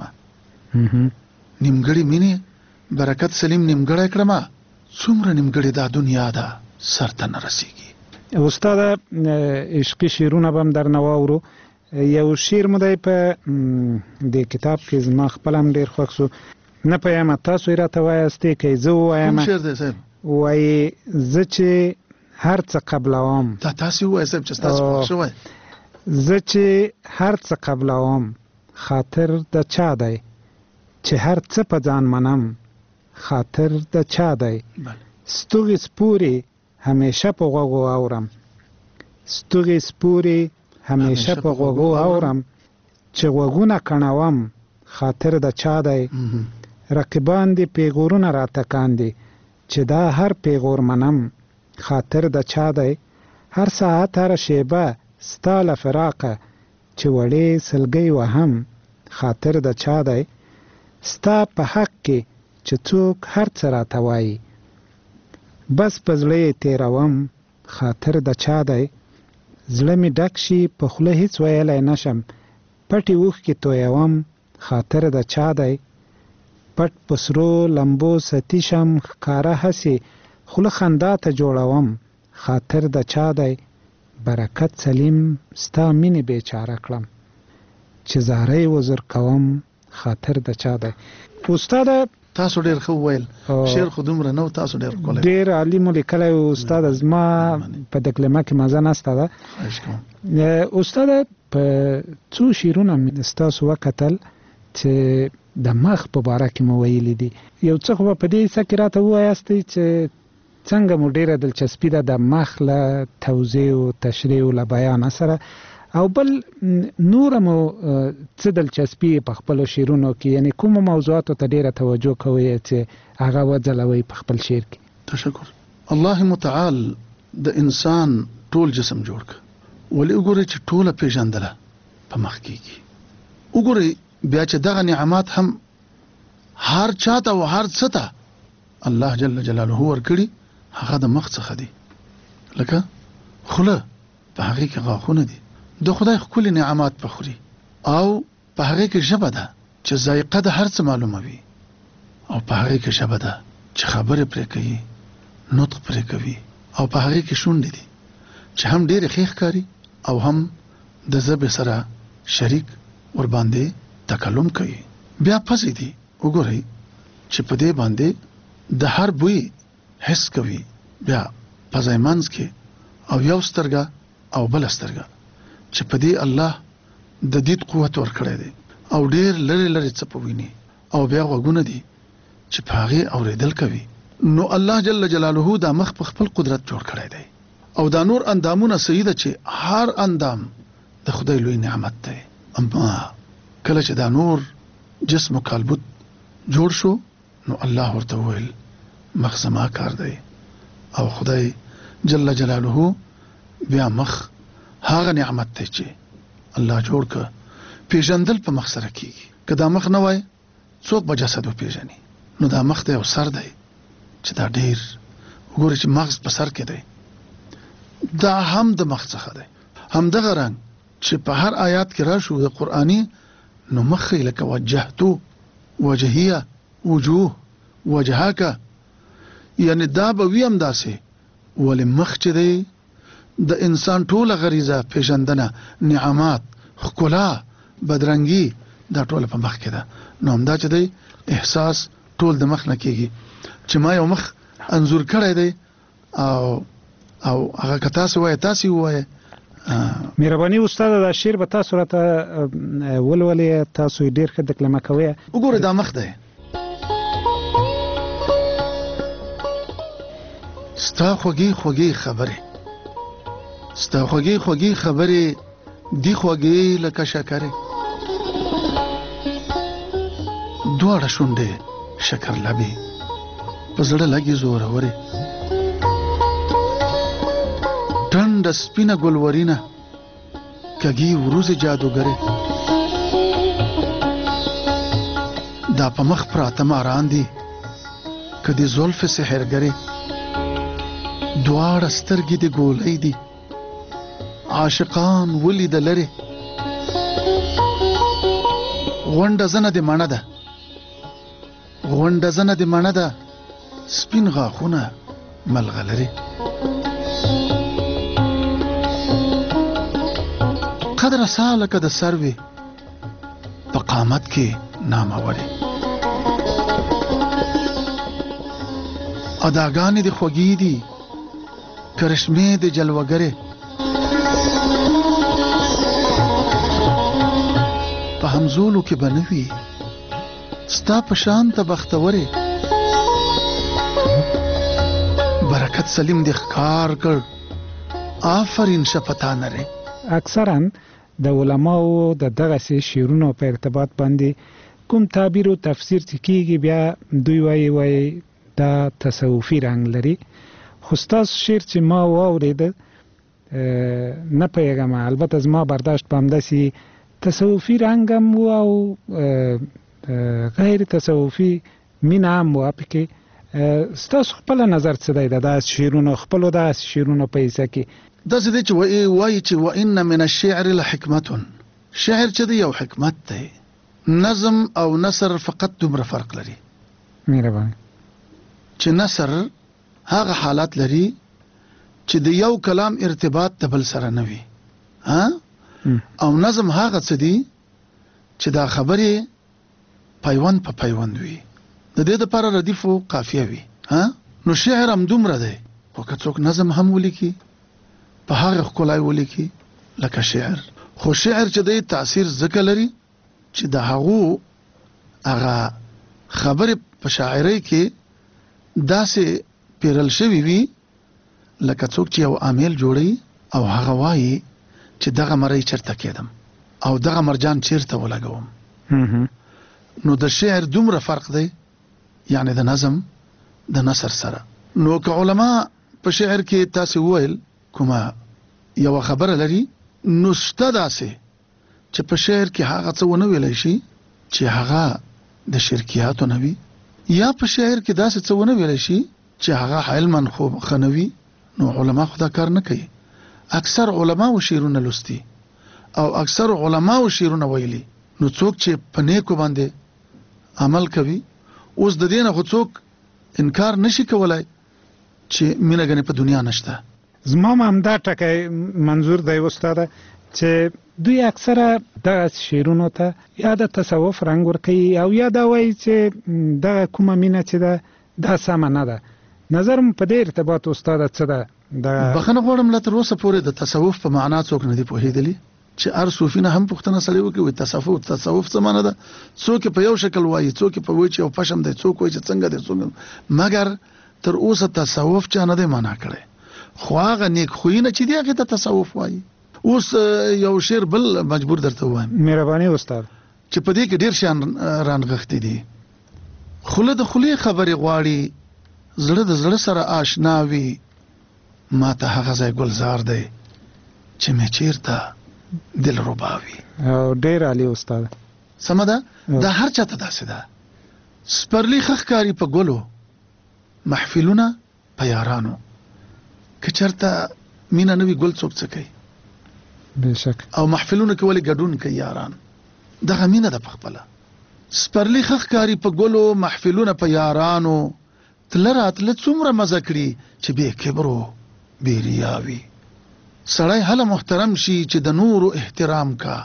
نیمګړی مینه برکت سلیم نیمګړی کړم څومره نیمګړی دا دنیا ده سرته نه رسیږي. استاد عشقي شعرونه به هم درنه واورو. یو شعر مو دی په دې کتاب کې زما خپل هم ډېر خوښ شو، نه پوهیم تاسو یې راته وایاستې که زه ووایم. کوم شعر دی صاحب؟ وایي زه چې هر څه قبلوم. دا تاسو ووایئ صاحب چې ستاسو خوښ شوی. زه چې هر څه قبلوم خاطر د چا دی، چې هر څه په ځان منم خاطر د چا دی. ستوغې سپورې همیشه په غوږو اورم، ستوغې سپورې همیشه په غوږو اورم، چې غوږونه کڼوم خاطر د چا دی. رقیبان دې پیغورونه راته کاندي، چې دا هر پیغور منم خاطر د چا دی. هر ساعت هر شیبه ستا له فراقه، چې وړې سلګۍ وهم خاطر د چا دی. ستا په حق کې چې څوک هر څه راته وایي، بس په زړه یې تېروم خاطر د چا دی. زړه مې ډک شي په خوله هیڅ ویلی نشم، پټې اوښکې تویوم خاطر د چا دی. پټ په سرو لمبو ستی شم ښکاره هسې خوله خندا ته جوړوم خاطر د چا دی. برکت سلیم ستا مینې بیچاره کړم، چې زارۍ وزر کوم خاطر د چا دی. استاد تاسو ډېر ښه وویل، شعر خو دومره نه و، تاسو ډېر ښکلی ډېر عالي مو لیکلی و. استاد زما په دې کلمه کې مزه نسته ده. استاد په څو شعرونه مې ستاسو وکتل چې د مخ په باره کې مو ویلي دي. یو څه خو به په دې حصه کې راته ووایاستئ چې څنګه مو ډېره دلچسپي ده د مخ له توضیح او تشریح او له بیان سره، او بل نور مو څه دلچسپي په خپلو شعرونو کې، یعنی کومو موضوعاتو ته ډېره توجه کوئ چې هغه وځلوئ په خپل شعر کې؟ تشکر. الله متعال د انسان ټول جسم جوړ کړ، ولې وګورئ چې ټوله پیژندله په مخ کېږي. وګورئ بیا چې دغه نعمات هم هر چاته او هر څه ته الله جل جلاله ورکړي، هغه د مخ څخه دي. لکه خوله، په هغې کې غاښونه دي، د خدای ښکلي نعمات په خوري، او په هغې کې ژبه ده چې ذایقه د هر څه معلوموي، او په هغې کې ژبه ده چې خبرې پرې کوي، نطق پرې کوي، او په هغې کې شونډې دي چې هم ډېرې ښې ښکاري او هم د ژبې سره شریک ورباندې تکلم کوي. بیا پزې دي، وګورئ چې په دې باندې د هر بوی حس کوي. بیا پزې منځ کې او یو سترګه او بل سترګه چې په دې الله د دید قوت ورکړی دی، او ډېر لري لري څه په ویني، او بیا غوږونه دي چې په هغې اورېدل کوي. نو الله جل جلاله دا مخ په خپل قدرت جوړ کړی دی، او دا نور اندامونه صحیح ده چې هر اندام د خدای لوی نعمت دی. اما کله چې دا نور جسم و کالبد جوړ شو، نو الله ورته وویل مخ زما کار دی، او خدای جل جلاله بیا مخ هغه نعمت دی چې الله جوړ کړ، پیژندل په مخ سره کیږي. که دا مخ نه وای څوک به جسد وپیژني؟ نو دا مخ دی او سر دی چې دا ډیر وګورئ چې مغز په سر کې دی، دا هم د مخ څخه دی. همدغه رنګ چې په هر آیات کې راشو د قرآني، نو مخ لکه وجهتو، وجهیه، وجوه، وجهاکه، یعنی دا به وي همداسې. ولې مخ چې دی د انسان ټوله غریزه، پیژندنه، نعمات، ښکلا، بدرنګي، دا ټوله په مخ کې ده. نو همدا چې دی احساس ټول د مخ نه کېږي چې ما یو مخ انځور کړی دی، او هغه که تاسو وایئ تاسې ووایئ. مهرباني استاد دا شعر به تاسو راته ولولئ، تاسو یې ډېر ښه دکلمه کوئ. وګورئ دا مخ دی، ستا خوږې خوږې خبرې، ستا خوږې خوږې خبرې دی خوږې لکه شکرې، دواړه شونډې شکر لبې په زړه لګي زورورې، ټنډه سپینه ګلورینه کږي وروځې جادوګرې، دا په مخ پراته ماران دي که د زلفې سحرګرې، دواړه سترګې د ګولۍ دي عاشقان ولیده لرې، غونډه زنه د مڼه ده، غونډه زنه د مڼه ده، سپین غاښونه ملغلري. قدر سالکه د سروي په قامت کې ناموري. اداګانې د خوږې دي، کرشمې د جلوګرې. په همزولو کې بنوي ستا په شان ته بختورې. برکت سلیم د ښکار کړ، آفرین شپتا نره. اکثرا د علماو د دغسې شعرونو په ارتباط باندې کوم تعبیر او تفسیر چې کیږي بیا دوی وایي دا تصوفي رنګ لري. خو ستاسو شعر چې ما واورېد نه پوهېږم، البته زما برداشت په همداسې تصوفي رنګ هم و او غیر تصوفي مینه هم وه پکې. ستاسو خپله نظر څه دی د داسې شعرونو، خپلو داسې شعرونو په حصه کې؟ داسې دی چې وایي چې وان من الشعر لحکمة، شعر چې دی یو حکمت دی. نظم او نثر فقط دومره فرق لري. مهرباني. چې نثر هغه حالات لري چې د یو کلام ارتباط د بل سره نه وي، او نظم هغه څه دی چې دا خبرې پیوند په پیوند وي، د دې لپاره ردیف او قافیه وي. نو شعر هم دومره دی، خو که څوک نظم هم ولیکي په هغه ښکلا ولیکي لکه شعر. خو شعر چې دی تاثیر ځکه لري چې د هغه خبرې په شاعرۍ کې داسې پیرل شوي وي لکه څوک چې یو عامل جوړي او هغه وایي چې دغه مری چرته کېدم او دغه مرجان چیرته ولګوم. نو د شعر دومره فرق دی یعنی د نظم د نثر سره. نو که علما په شعر کې تاسو وویل کومه یو خبره لري، نو شته داسې چې په شعر کې هغه څه ونه ویلی شي چې هغه د شرکیاتو نه وي، یا په شعر کې داسې څه ونه ویلی شي چې هغه علما خو ښه نه وي. نو علما خو دا کار نه کوي. اکثر علما و شعرونه لوستي او اکثر علما و شعرونه ویلي. نو څوک چې په نیکو باندې عمل کوي، اوس د دې نه خو څوک انکار نشي کولای چې مینه ګنې په دنیا نشته. زما هم دا ټکی منظور دی استاده چې دوی اکثره دغه شعرونو ته یا د تصوف رنګ ورکوي او یا دا وایي چې دغه کومه مینه چې ده دا سمه نه ده. نظر م په دې ارتباط استاده څه ده؟ بخښنه غواړم لا تر اوسه پورې د تصوف په معنا څوک نه دی پوهېدلی چې هر صوفي نه هم پوښتنه سړی وکړي وایي تصوف څه معنا ده. څوک په یو شکل وایي، څوک په وایي چې یو پشم دی، څوک وایي چې څنګه دی، څوک مګر تر اوسه تصوف چا نه دی معنا کړی. خو هغه نیک خوینه چې دی هغې ته تصوف وایي. اوس یو شعر بل مجبور درته ووایم. مهرباني استاد. چې په دې کې ډېر شیان رانغښتي دي. خوله د خولې خبرې غواړي، زړه د زړه سره آشنا وي، ما ته هغه ځای ګلزار دی چې مې چیرته دل رباوي. ډېر عالی استاد. سمه ده. دا هر چاته داسې ده. سپرلی ښه ښکاري په ګلو، محفلونه په یارانو. که چېرته مینه نه وي ګل څوک څه کوي؟ بېشک. او محفلونه کې ولې ګډون کوي یاران؟ دغه مینه ده په خپله. سپرلی ښه ښکاري په ګلو، محفلونه په یارانو. تله راتله څومره مزه کړي چې بې کبرو بې ریا وي. سړی هله محترم شي چې د نورو احترام کا.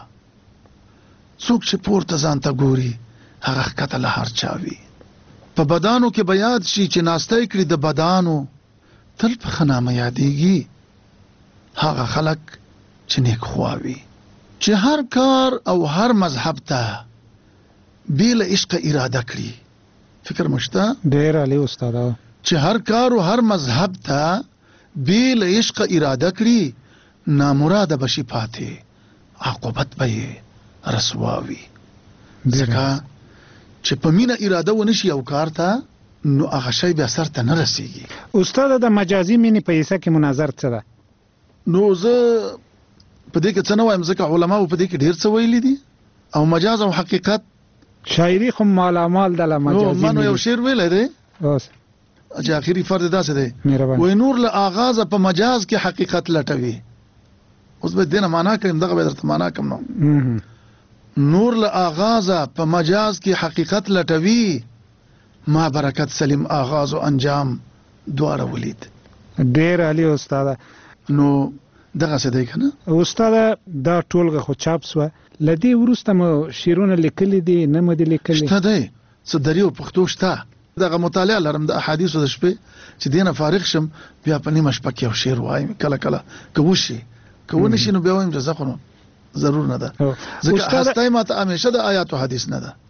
څوک چې پورته ځان ته ګوري هغه ښکته له هر چا وي. په بدانو کې به یاد شي چې ناستی کړي د بدانو. تل په ښه نامه یادېږي هغه خلک چې نیک خوا وي. چې هر کار او هر مذهب ته بې له عشقه اراده کړي. فکر مشته؟ ډېر عالی استاد. چې هر کار او هر مذهب ته بې له عشقه اراده کړي، نامراده بشي پاتې، عاقبت به یې رسوا وي. ځکه چې په مینه اراده ونشي یو کار ته، نو هغه شی بیا سر ته نه رسېږي. استاد د مجازي مینې په حصه کې مناظر څه ده؟ نو زه په دې کې څه نه وایم، ځکه علماو په دې کې ډېر څه ویلي دي. او مجاز او حقیقت شاعري خو مالامال د مجازي مینې. نو یو شعر ویلی دی چې آخري فرد داسې دی، وایي نور له آغازه په مجاز کې حقیقت لټوي. اوس به دې نه معنا کوم، دغه به درته معنا کوم. نو نور له آغازه په مجاز کې حقیقت لټوي، ما برکت سلیم آغاز او انجام دواړه ولید. ډیر عالی استاد. نو دغه څه دی کنه استاد، دا ټولګه خو چاپ سو لدی ورسته مو شیرونه لیکلي دي نه مې لیکلي شته دی څه دریو پښتو شته. دغه مطالعه لرم د احادیثو د شپې چې دینه فارغ شم بیا په نیمه شپه کې یو شعر وایم کله کله کوشي کوونه شي نو بیا وایم جزا خو ضرور نه ده ځکه هستای ماته همیشه د آیات او حدیث نه ده.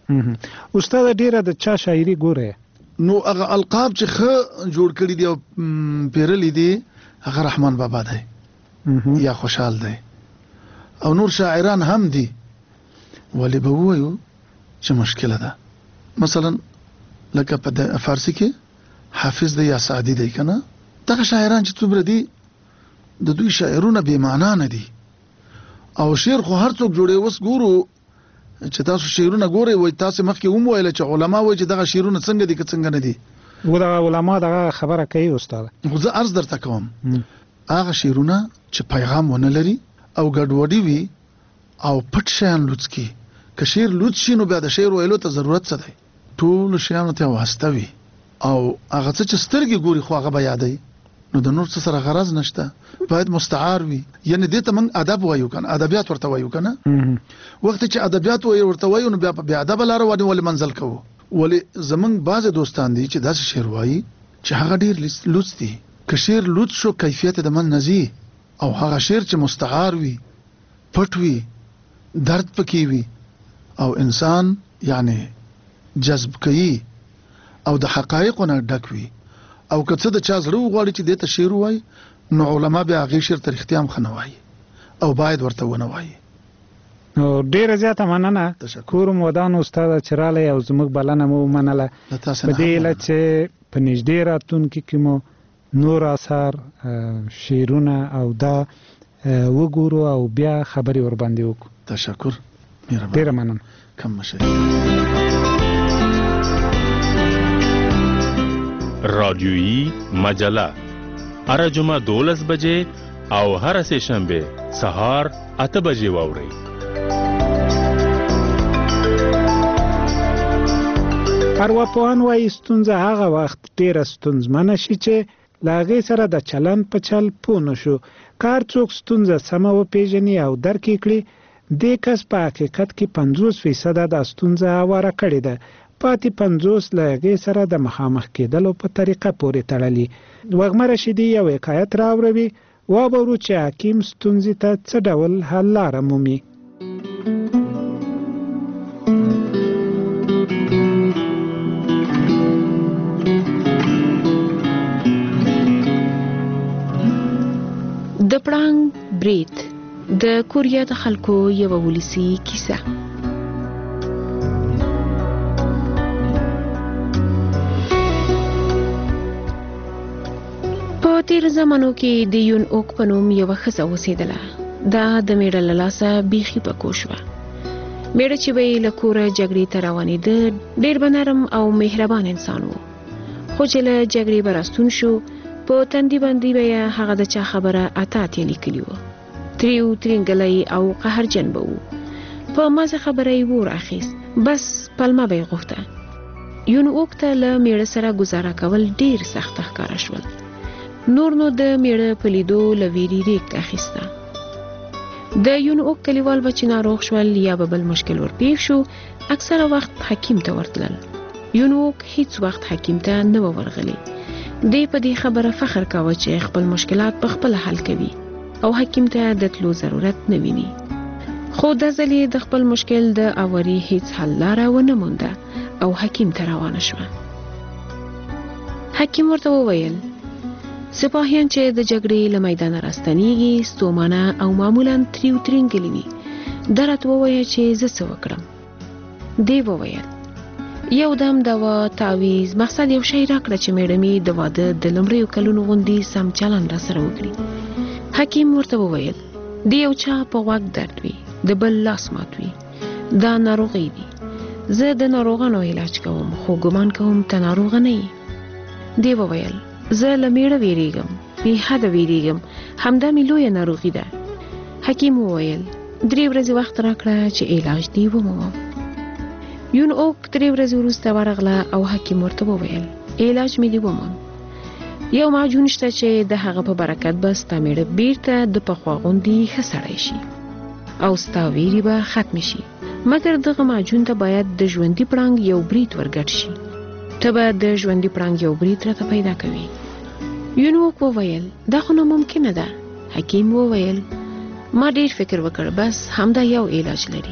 استاد ډیره د چا شاعري ګوره؟ نو هغه القاب چې خ جوړ کړی دی او پیرلی دی هغه رحمان بابا دی یا خوشحال دی او نور شاعران هم دي، ولی به وایو چې مشکله ده. مثلا لکه په فارسی کې حافظ دی یا سعدي دی کنه، دغه شاعران چې څومره دي د دوی شاعرونه بې معنا نه دي او شعر خو هر څوک جوړي. وس ګورو چې تاسو شعرونه ګورئ وای تاسو مخکې هم ویل چې علما وایي چې دغه شعرونه څنګه دي که څنګه نه دي، و دغه علما دغه خبره کوي استاد. خو زه عرض درته کوم هغه شعرونه چې پیغام ونه لري او ګډوډي وي او پټ شیان لوڅ کی، که شعر لوڅ شي نو بیا د شعر ویلو ته ضرورت څه دی؟ ټول شیانو ته واسطه وي او هغه څه چې سترګې ګوري خو هغه به یادوي، نو د نور څه سره غرض نشته. باید مستعار وي، یعنی دې ته موږ ادب وایو کنه، ادبیات ورته وایو کنه. وخت چې ادبیات ورته وایو نو بیا ادب لاره ولې منزل کوو. ولی زمونږ بعض دوستان دي چې داسې شعر وایي چې هغه ډیر لوڅ دي. که شعر لوڅ شو کیفیت د من نزي، او هغه شعر چې مستعار وي پټ وي درد پکې وي او انسان یعنی جذب کوي او د حقایقو نه ډک وي او که څه د چا زړه وغواړي چې دې ته شعر وایي نو علما بیا هغې شعر ته رښتیا هم ښه نه وایي او باید ورته ونه وایي. نو ډیره زیاته مننه کوم ودان استاد چې رالی او زموږ بلنه مو ومنله په دې علت چې په نږدې راتلونکي کې مو نور اثار شعرونه او دا وګورو او بیا خبرې ورباندې وکړو. تشکر، ډیره مننه. کم مشه. رادیویی مجله هر جمعه 12 بجې او هر سه شنبه سهار 8 بجې واورئ. ارواپوهان وايي ستونزه هغه وخت ډیره ستونزمنه شي چې له هغې سره د چلن په چل پوه نه شو. کار څوک ستونزه سمه وپېژني او درک یې کړي، دې کس په حقیقت کې 50% د ستونزه هواره کړې ده، پاتې 50 له هغې سره د مخامخ کېدلو په طریقه پورې تړلي. وږمه رشیدي یو حکایت راوروي، وابورو چې حکیم ستونزې ته څه ډول حل لاره مومي. د پړانګ برید د کوریا د خلکو یو ولسی کیسه. په تیر زمانو کې د یون اوک په نوم یو ښځه اوسېدله. دا د میړه له لاسه بیخي پکو شوه. میړه چې به یې له کوره جګړې ته روانېده ډېر به نرم او مهربان انسان و، خو چې له جګړې به راستون شو په تندي باندې به هغه د چا خبره اتاتې لیکلي وه. تریو ترینګلی او قهرجن به و. په مازه خبره یې ور اخیست، بس پلمه به یې غوښته. یون اوک ته له میړه سره ګزاره کول ډېر سخت ښکاره شول. نور نو د میړه په لیدو له ویرې ریګ اخیسته. د یون اوک کلیوال به چې ناروغ شول یا به بل مشکل ورپېښ شو اکثره وخت حکیم ته ورتلل. یون اوک هیڅ وخت حکیم ته نه و ورغلی. دی په دې خبره فخر کاوه چې خپل مشکلات په خپل حل کوي او حکیم ته د تلو ضرورت نه ویني. خو د ځلې د خپل مشکل د اوري هیڅ حل لاره ونه مونده او حکیم ته روانه شوه. حکیم ورته وویل سپاهیان چې د جګړې له میدانه راستنیږي ستومانه او معمولا تریو ترینګلي وي. درته ووایه چې زه څه وکړم. دی وویل یو دم دوا تعویز مقصد یو شی راکړه چې میړه می د واده د لومړیو کلونو غوندي سم چلن را سره وکړي. حکیم ورته وویل دی یو چا په غوږ درد وي، د بل لاس مات وي، دا ناروغي دي. زه د ناروغانو علاج کوم خو ګمان کوم ته ناروغه نه یې. دی وویل زه له میړه ویریږم، بې حده ویریږم، همدا مې لویه ناروغي ده. حکیم وویل 3 ورځې وخت راکړه چې علاج دی ومومم. یون اوک 3 ورځې وروسته ورغله او حکیم ورته وویل علاج مې دی وموم. یو معجون شته چې د هغه په برکت به ستا میړه بیرته د پخوا غوندې ښه سړی شي او ستا ویرې به ختم شي، مګر دغه معجون ته باید د ژوندي پړانګ یو برید ورګډ شي. ته به د ژوندي پړانګ یو برید راته پیدا کوي. یون اوک وویل دا خو ناممکنه ده. حکیم وویل ما ډیر فکر وکړ، بس همدا یو علاج لري.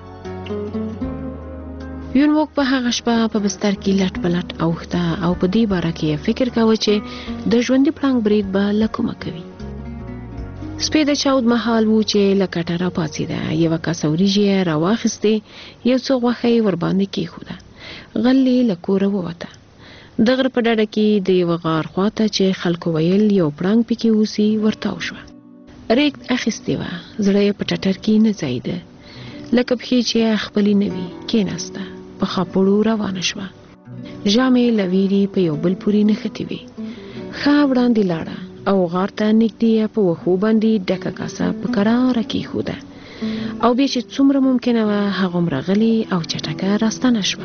یون وک په هغه شپه په بستر کې لټ پلټ اوخته او په دې باره کې فکر کاوه چې د ژوندي پړانګ برید به له کومه کوي. سپی د چاود مهال و چې له کټه را پاڅېده، یوه کاسه وریجې یې راواخیستې، یو څه غوښه یې ورباندې کېښوده، غل یې له کوره ووته. د غره په ډډه کې د یوه غار خواته چې خلکو ویل یو پړانګ پکې اوسي ورتاو شوه. ریګ اخیستې وه، زړه یې په ټټر کې نه ځایده، لکه پښې چې خپلې نه وي کېناسته، په خاپوړو روانه شوه. ژامې له ویرې په یو بل پورې نښتې وې. ښه وړاندې لاړه او غار ته نږدې په وښو باندې ډکه کاسه په کراره کېښوده او بیا چې څومره ممکنه وه هغومره غلې او چټکه راستنه شوه.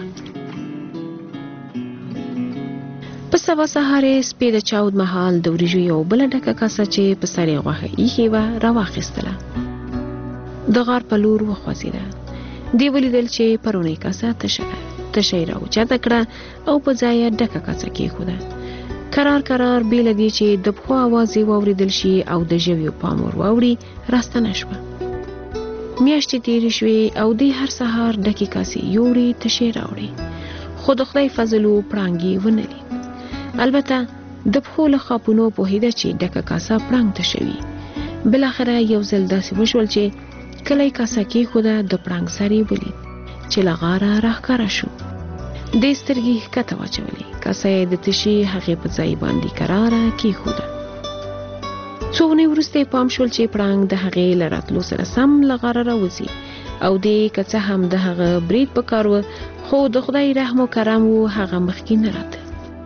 په سبا سهار یې سپی د چاود مهال د وریجو یو بله ډکه کاسه چې په سر یې غوښه ایښې وه راواخیستله. د غار په لور وخوځېده. دی ولیدل چې پرونۍ کاسه تشه ده. تشه یې راوچته کړه او په ځای یې ډکه کاسه کېښوده. کرار کرار بې له دې چې د پښو اواز یې واورېدل شي او د ژویو پام ور واوړي راستنه شوه. میاشتې تېرې شوې او دی هر سهار ډکې کاسې یوړې تشې راوړې، خو د خدای فضل و پړانګ یې ونه لید. البته د پښو له خاپونو پوهېده چې ډکه کاسه پړانګ تشوي. بالاخره یو ځل داسې وشول چې کله یې کاسه کېښوده د پړانګ سر یې ولید چې له غاره راښکاره شو. دې سترګې ښکته واچولې، کاسه یې د تشې هغې په ځای باندې کراره کېښوده. څو ورځې وروسته یې پام شول چې پړانګ د هغې له راتلو سره سم له غاره راوځي او دې که څه هم د هغه برید په کار و، خو د خدای رحم و کرم و هغه مخکې نه راته.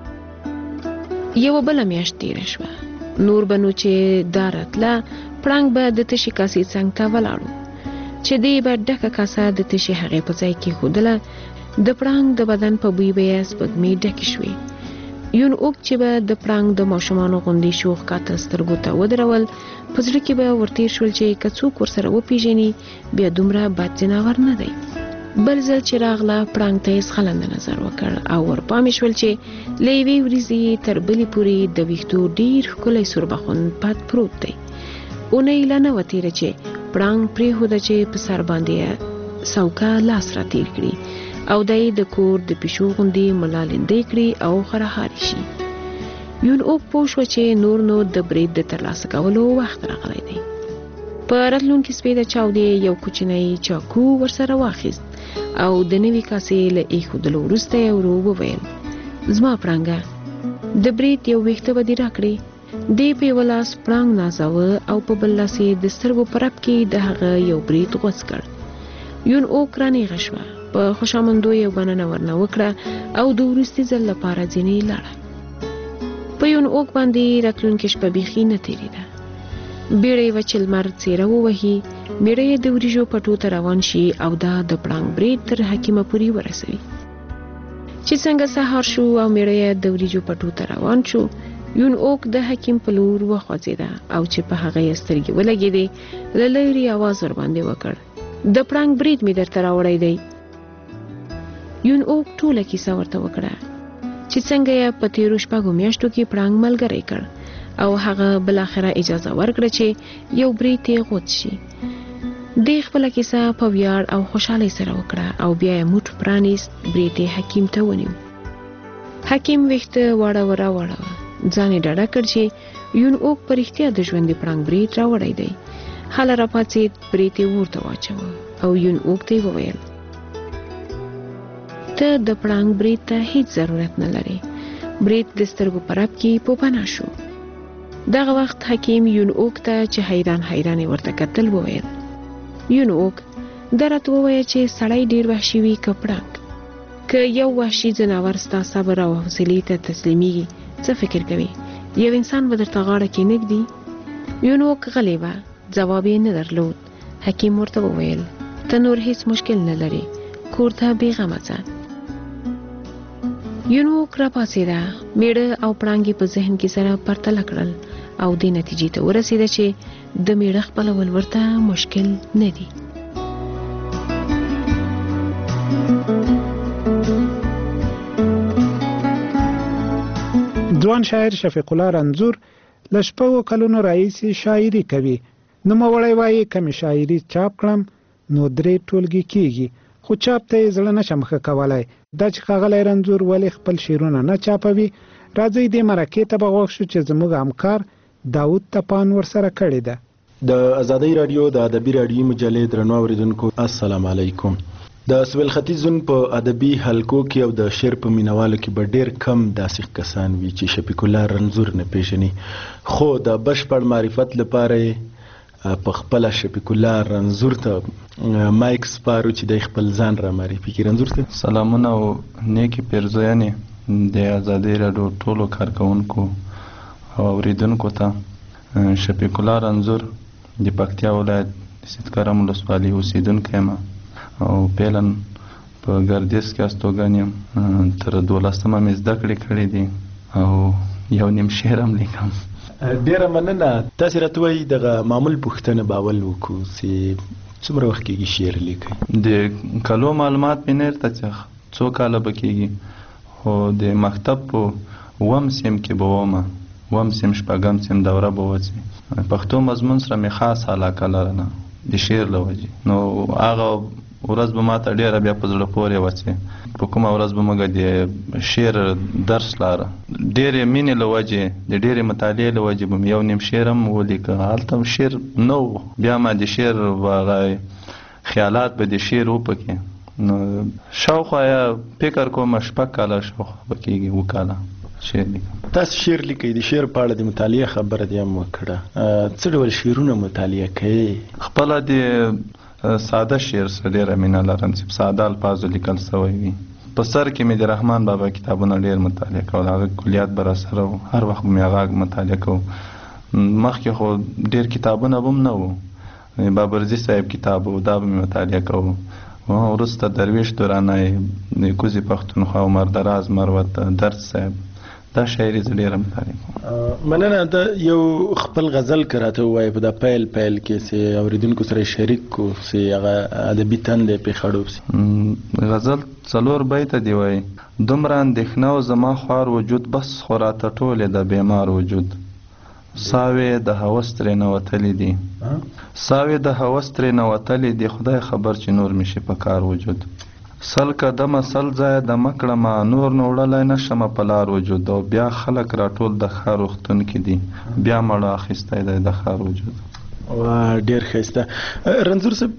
یوه بله میاشت تېره شوه. نور به نو چې دا راتله پړانګ به د تشې کاسې څنګ ته ولاړو چې دی به ډکه کاسه د تشې هغې په ځای کېښودله. د پړانګ د بدن په بوی به یې سپږمې ډکې شوې. یون اوک چې به د پړانګ د ماشومانو غوندې شوخ کاته سترګو ته ودرول، په زړه کې به ورتېر شول چې که څوک ورسره وپېژني بیا دومره بد ځناور نه دی. بل ځل چې راغله پړانګ ته یې ځغلنده نظر وکړ او ورپامې شول چې له یوې وریځې تر بلې پورې د ویښتو ډېر ښکلی سوربخون پات پروت دی. اونۍ لا نه وه تېره چې پړانګ پرېښوده چې په سر باندې سوکه لاس را تېر کړي او دی د کور د پیشو غوندې ملالندې کړي او خرهاري شي. یون اوک پوه شوه چې نور نو د برید د ترلاسه کولو وخت راغلی دی. په راتلونکي سپي د چاودې یو کوچنی چاقو ورسره واخیست او د نوي کاسې له ایښودلو وروسته یې ورو وویل زما پړانګه د برید یو ویښته به دې راکړې. دی په یوه لاس پړانګ نازاوه او په بل لاس یې د سترګو په رپ کې د هغه یو برید غوڅ کړ. یون اوک رانیغه شوه، په خوشامندو یې مننه ورنه وکړه او د وروستي ځل لپاره ځینې لاړه. په یون اوک باندې راتلونکې شپه بیخي نه تېرېده. بیړه یې وه چې لمر څېره ووهي، میړه یې د وریجو پټو ته روان شي او دا د پړانګ برید تر حکیمه پورې ورسوي. چې څنګه سهار شو او میړه یې د وریجو پټو ته روان شو، یون اوک د حکیم په لور وخوځېده او چې په هغه یې سترګې ولګېدې، له لرې اواز ورباندې وکړ د پړانګ برید مې درته راوړی دی. یون اوک ټوله کیسه ورته وکړه چې څنګه یې په تېرو شپږو میاشتو کې پړانګ ملګری کړ او هغه بالاخره اجازه ورکړه چې یو برید یې غوڅ شي. دې خپله کیسه په ویاړ او خوشحالۍ سره وکړه او بیا یې موټ پرانیست، برید یې حکیم ته ونیو. حکیم ویښته واړوه راواړوه، ځان یې ډاډه کړ چې یون اوک په رښتیا د ژوندي پړانګ برید راوړی دی. هله راپاڅېد، برید یې ورته واچوه او یون اوک ته یې وویل ته د پړانګ برید ته هیڅ ضرورت نه لرې. برید د سترګو په رپ کې په پناه شو. دغه وخت حکیم یون اوک ته چې حیران حیران ورته کتل وویل یون اوک دا راته ووایه چې سړی ډېر وحشي وي که پړانګ؟ که یو وحشي ځناور ستا صبر او حوصلې ته تسلیمیږي څه فکر کوي؟ یو انسان به درته غاړه کې نږدي؟ یون اوک غلی وه، ځواب یې نه درلود. حکیم ورته وویل ته نور هیڅ مشکل نه لري کور ته بیغمه ځه. یونوک را پاسېده میړه او پړانګې په ذهن کې سره پرتله کړل او دې نتیجې ته ورسېده چې د میړه خپلول ورته مشکل نه دي. ځوان شاعر شفیق الله رنځور له شپږو کلونو راهیسې شاعري کوي. نوموړی وایي کمې شاعري چاپ کړم نو 3 ټولګي کېږي خو چاپ ته یې زړه نشم ښه کولی. دا چې ښاغلی رنځور ولې خپل شعرونه نه چاپوي راځئ دې مرکې ته به غوږ شو چې زموږ همکار داود تپان ورسره کړې ده. د ازادۍ راډیو د ادبي راډیوي مجلې درنو اوریدونکو السلام علیکم. د سویل ختیځ زون په ادبي حلقو کې او د شعر په مینوالو کې به ډېر کم داسې کسان وي چې شفیق الله رنځور نه پیژني، خو د بشپړ معرفت لپاره په خپل شفیق الله رنځور ته مایک سپارو چې د خپل ځان را معرفي کړي. رنځور ته سلامونه او نیکی پیرزوینې د ازادۍ راډیو ټولو کارکونکو او اوریدونکو ته. شفیق الله رنځور د پکتیا ولایت سیدکرم ولسوالۍ اوسیدونکی یم او پیلن په ګردیز کې استوګن یم. تر 12مه مې زده کړې کړې دي او 1.5 شعر هم لیکم. ډیره مننه. تاسې راته وایي دغه معمول پوښتنه به اول وکړو چې څومره وخت کېږي شعر لیکئ؟ د کلو معلومات مې نه درته چې څو کاله به کېږي، خو د مکتب په 1 سیم کې به ومه، 1 سیم 4 سیم دوره به وځي. پښتو مضمون سره مې خاص علاقه لرله د شعر له وجې، نو هغه ورځ به ماته ډېره بیا په زړه پورې وڅې. په کومه ورځ به موږ د شعر درس لاره ډېرې مینې له وجې د ډېرې مطالعې له وجې به مې 1.5 شعر هم ولیکه. هلته شعر نه و، بیا ما د شعر خیالات به د شعر وپکې. نو شاوخوا یا فکر کوم 6 کاله شاوخوا به کېږي 2 کاله شعر لیکم. تاسو شعر لیکئ، د شعر په اړه د مطالعې خبره دې هم وکړه. څه ډول شعرونه مطالعه کوئ؟ خپله د ساده شعر سره ډېره مینه لرم چې په ساده الفاظو لیکل سوی وي. په سر کې مې د رحمان بابا کتابونه ډېر مطالعه کول، هغه کلیات به راسره وو، هر وخت به مې هغه مطالعه کوو. مخکې خو ډېر کتابونه به هم نه وو، بابرزي صاحب کتاب و دا به مې مطالعه کوو. وروسته درویش دورانی، کوزي پښتونخوا، عمر دراز مروت، درد صاحب، دا شاعري زه ډېره مطالعه کوم. مننه. دا یو خپل غزل که راته ووایې په دا پیل کې چې اوریدونکو سره شریک کړو چې هغه ادبي تندی پرې خړوب شي. غزل 4 بیته دی وایي: دومره اندېښنه و زما خوار وجود، بس خو راته ټولې د بیمار وجود. ساوې د هوس ترې نوتلې دي، ساوې د هوس ترې نوتلې دي، خدای خبر چې نور مې شي په کار وجود. سل قدمه سل ځایه د مکړمه، نور نو وړلی نشمه په لار وجود. او بیا خلک راټول د ښار روغتون کې دي، بیا مړه اخیستی دی د ښار وجود. ډېر ښایسته. رنځور صاحب،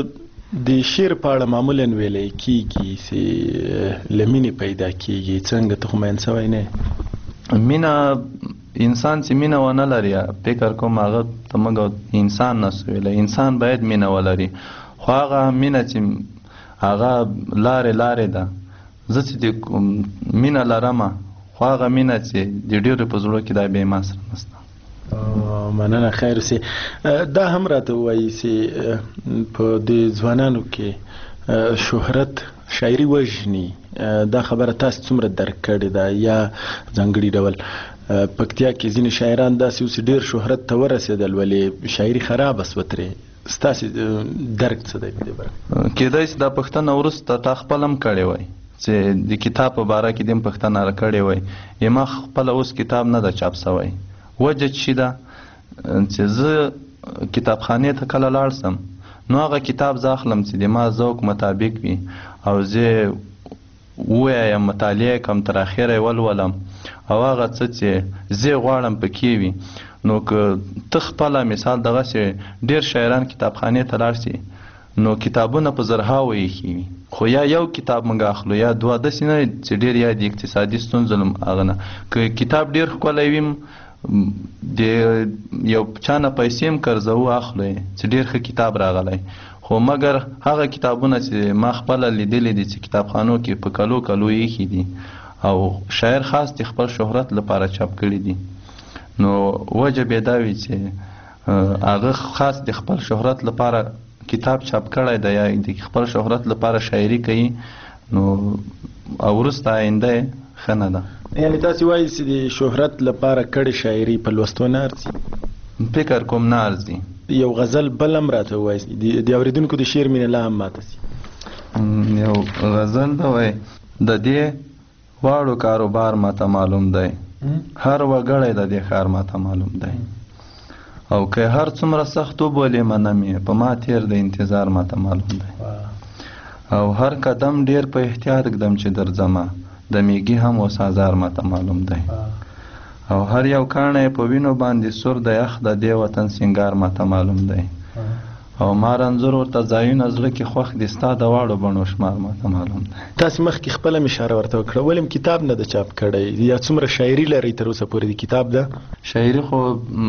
د شعر په اړه معمولا ویلی کېږي چې له مینې پیدا کېږي، څنګه ته خو مین سوی نه یې؟ مینه انسان چې مینه ونه لري فکر کوم هغه ته موږ انسان نسو ویلی. انسان باید مینه ولري، خو هغه مینه چې هغه لارې ده. زه چې د مینه لرم، خو هغه مینه چې د ډېرو په زړه کې دا بې ما سره نشته. مننه. خیر اوسې. دا هم راته ووایي چې په دې ځوانانو کې شهرت شاعري وژني، دا خبره تاسو څومره درک کړې ده؟ یا ځانګړي ډول پکتیا کې ځینې شاعران داسې اوس ډېر شهرت ته ورسېدل ولې شاعري خرابه سوه ترې، ستاسې درک څه دی په دې باره؟ کېدای شي دا پوښتنه وروسته تا خپل هم کړې وای چې د کتاب په باره کې دې هم پوښتنه راکړې وای. ما خپله اوس کتاب نه ده چاپ سوی. وجه چې ده چې زه کتابخانې ته کله لاړ سم نو هغه کتاب زه اخلم چې د ما ذوق مطابق وي او زه ووایم مطالعه کوم تر اخره یې ولولم او هغه څه چې زه غواړم پکې وي. نو که ته خپله مثال دغسې ډېر شاعران کتابخانې ته لاړ شي نو کتابونه په زرهاوو ایښي وي، خو یا یو کتاب موږ اخلو یا 2 داسې نه چې ډېر یا د اقتصادي ستونزو هغه نه. که کتاب ډېر ښکلی وي د یو چا نه پیسې هم قرضوو اخلو یې چې ډېر ښه کتاب راغلی، خو مګر هغه کتابونه چې ما خپله لیدلی دي چې کتابخانو کې په کلو کلو ایښي دي او شاعر خاص د خپل شهرت لپاره چاپ کړي دي، نو وجه بې دا وي چې هغه خاص د خپل شهرت لپاره کتاب چاپ کړی دی یا د خپل شهرت لپاره شاعري کوي نو او وروسته آینده ښه نه ده. یعنې تاسې وایي چې د شهرت لپاره کړې شاعري په لوستو نه ارزي؟ فکر کوم نه ارزي. یو غزل بل هم راته ووایي د اورېدونکو د شعر مینه لا هم ماته سي. یو غزل ده وایي د دې واړو کاروبار ماته معلوم دی، هر وګړی د دې ښار ماته معلوم دی، او که هر څومره سخت وبولې منم یې په ما تېر د انتظار ماته معلوم دی، او هر قدم ډیر په احتیاط ږدم چې درځمه د میږي هم اوس آزار ماته معلوم دی، او هر یو کاڼی په وینو باندې سور د یخ د دې وطن سینګار ماته معلوم دی، او ما رنځور ورته ځایونه زړه کې خوښ دي ستا د واړو بڼو شمار ماته معلوم دی. تاسې مخکې خپله مې اشاره ورته وکړه ولې م کتاب نه ده چاپ کړی یا څومره شاعري لرئ تر اوسه پورې د کتاب ده؟ شاعري خو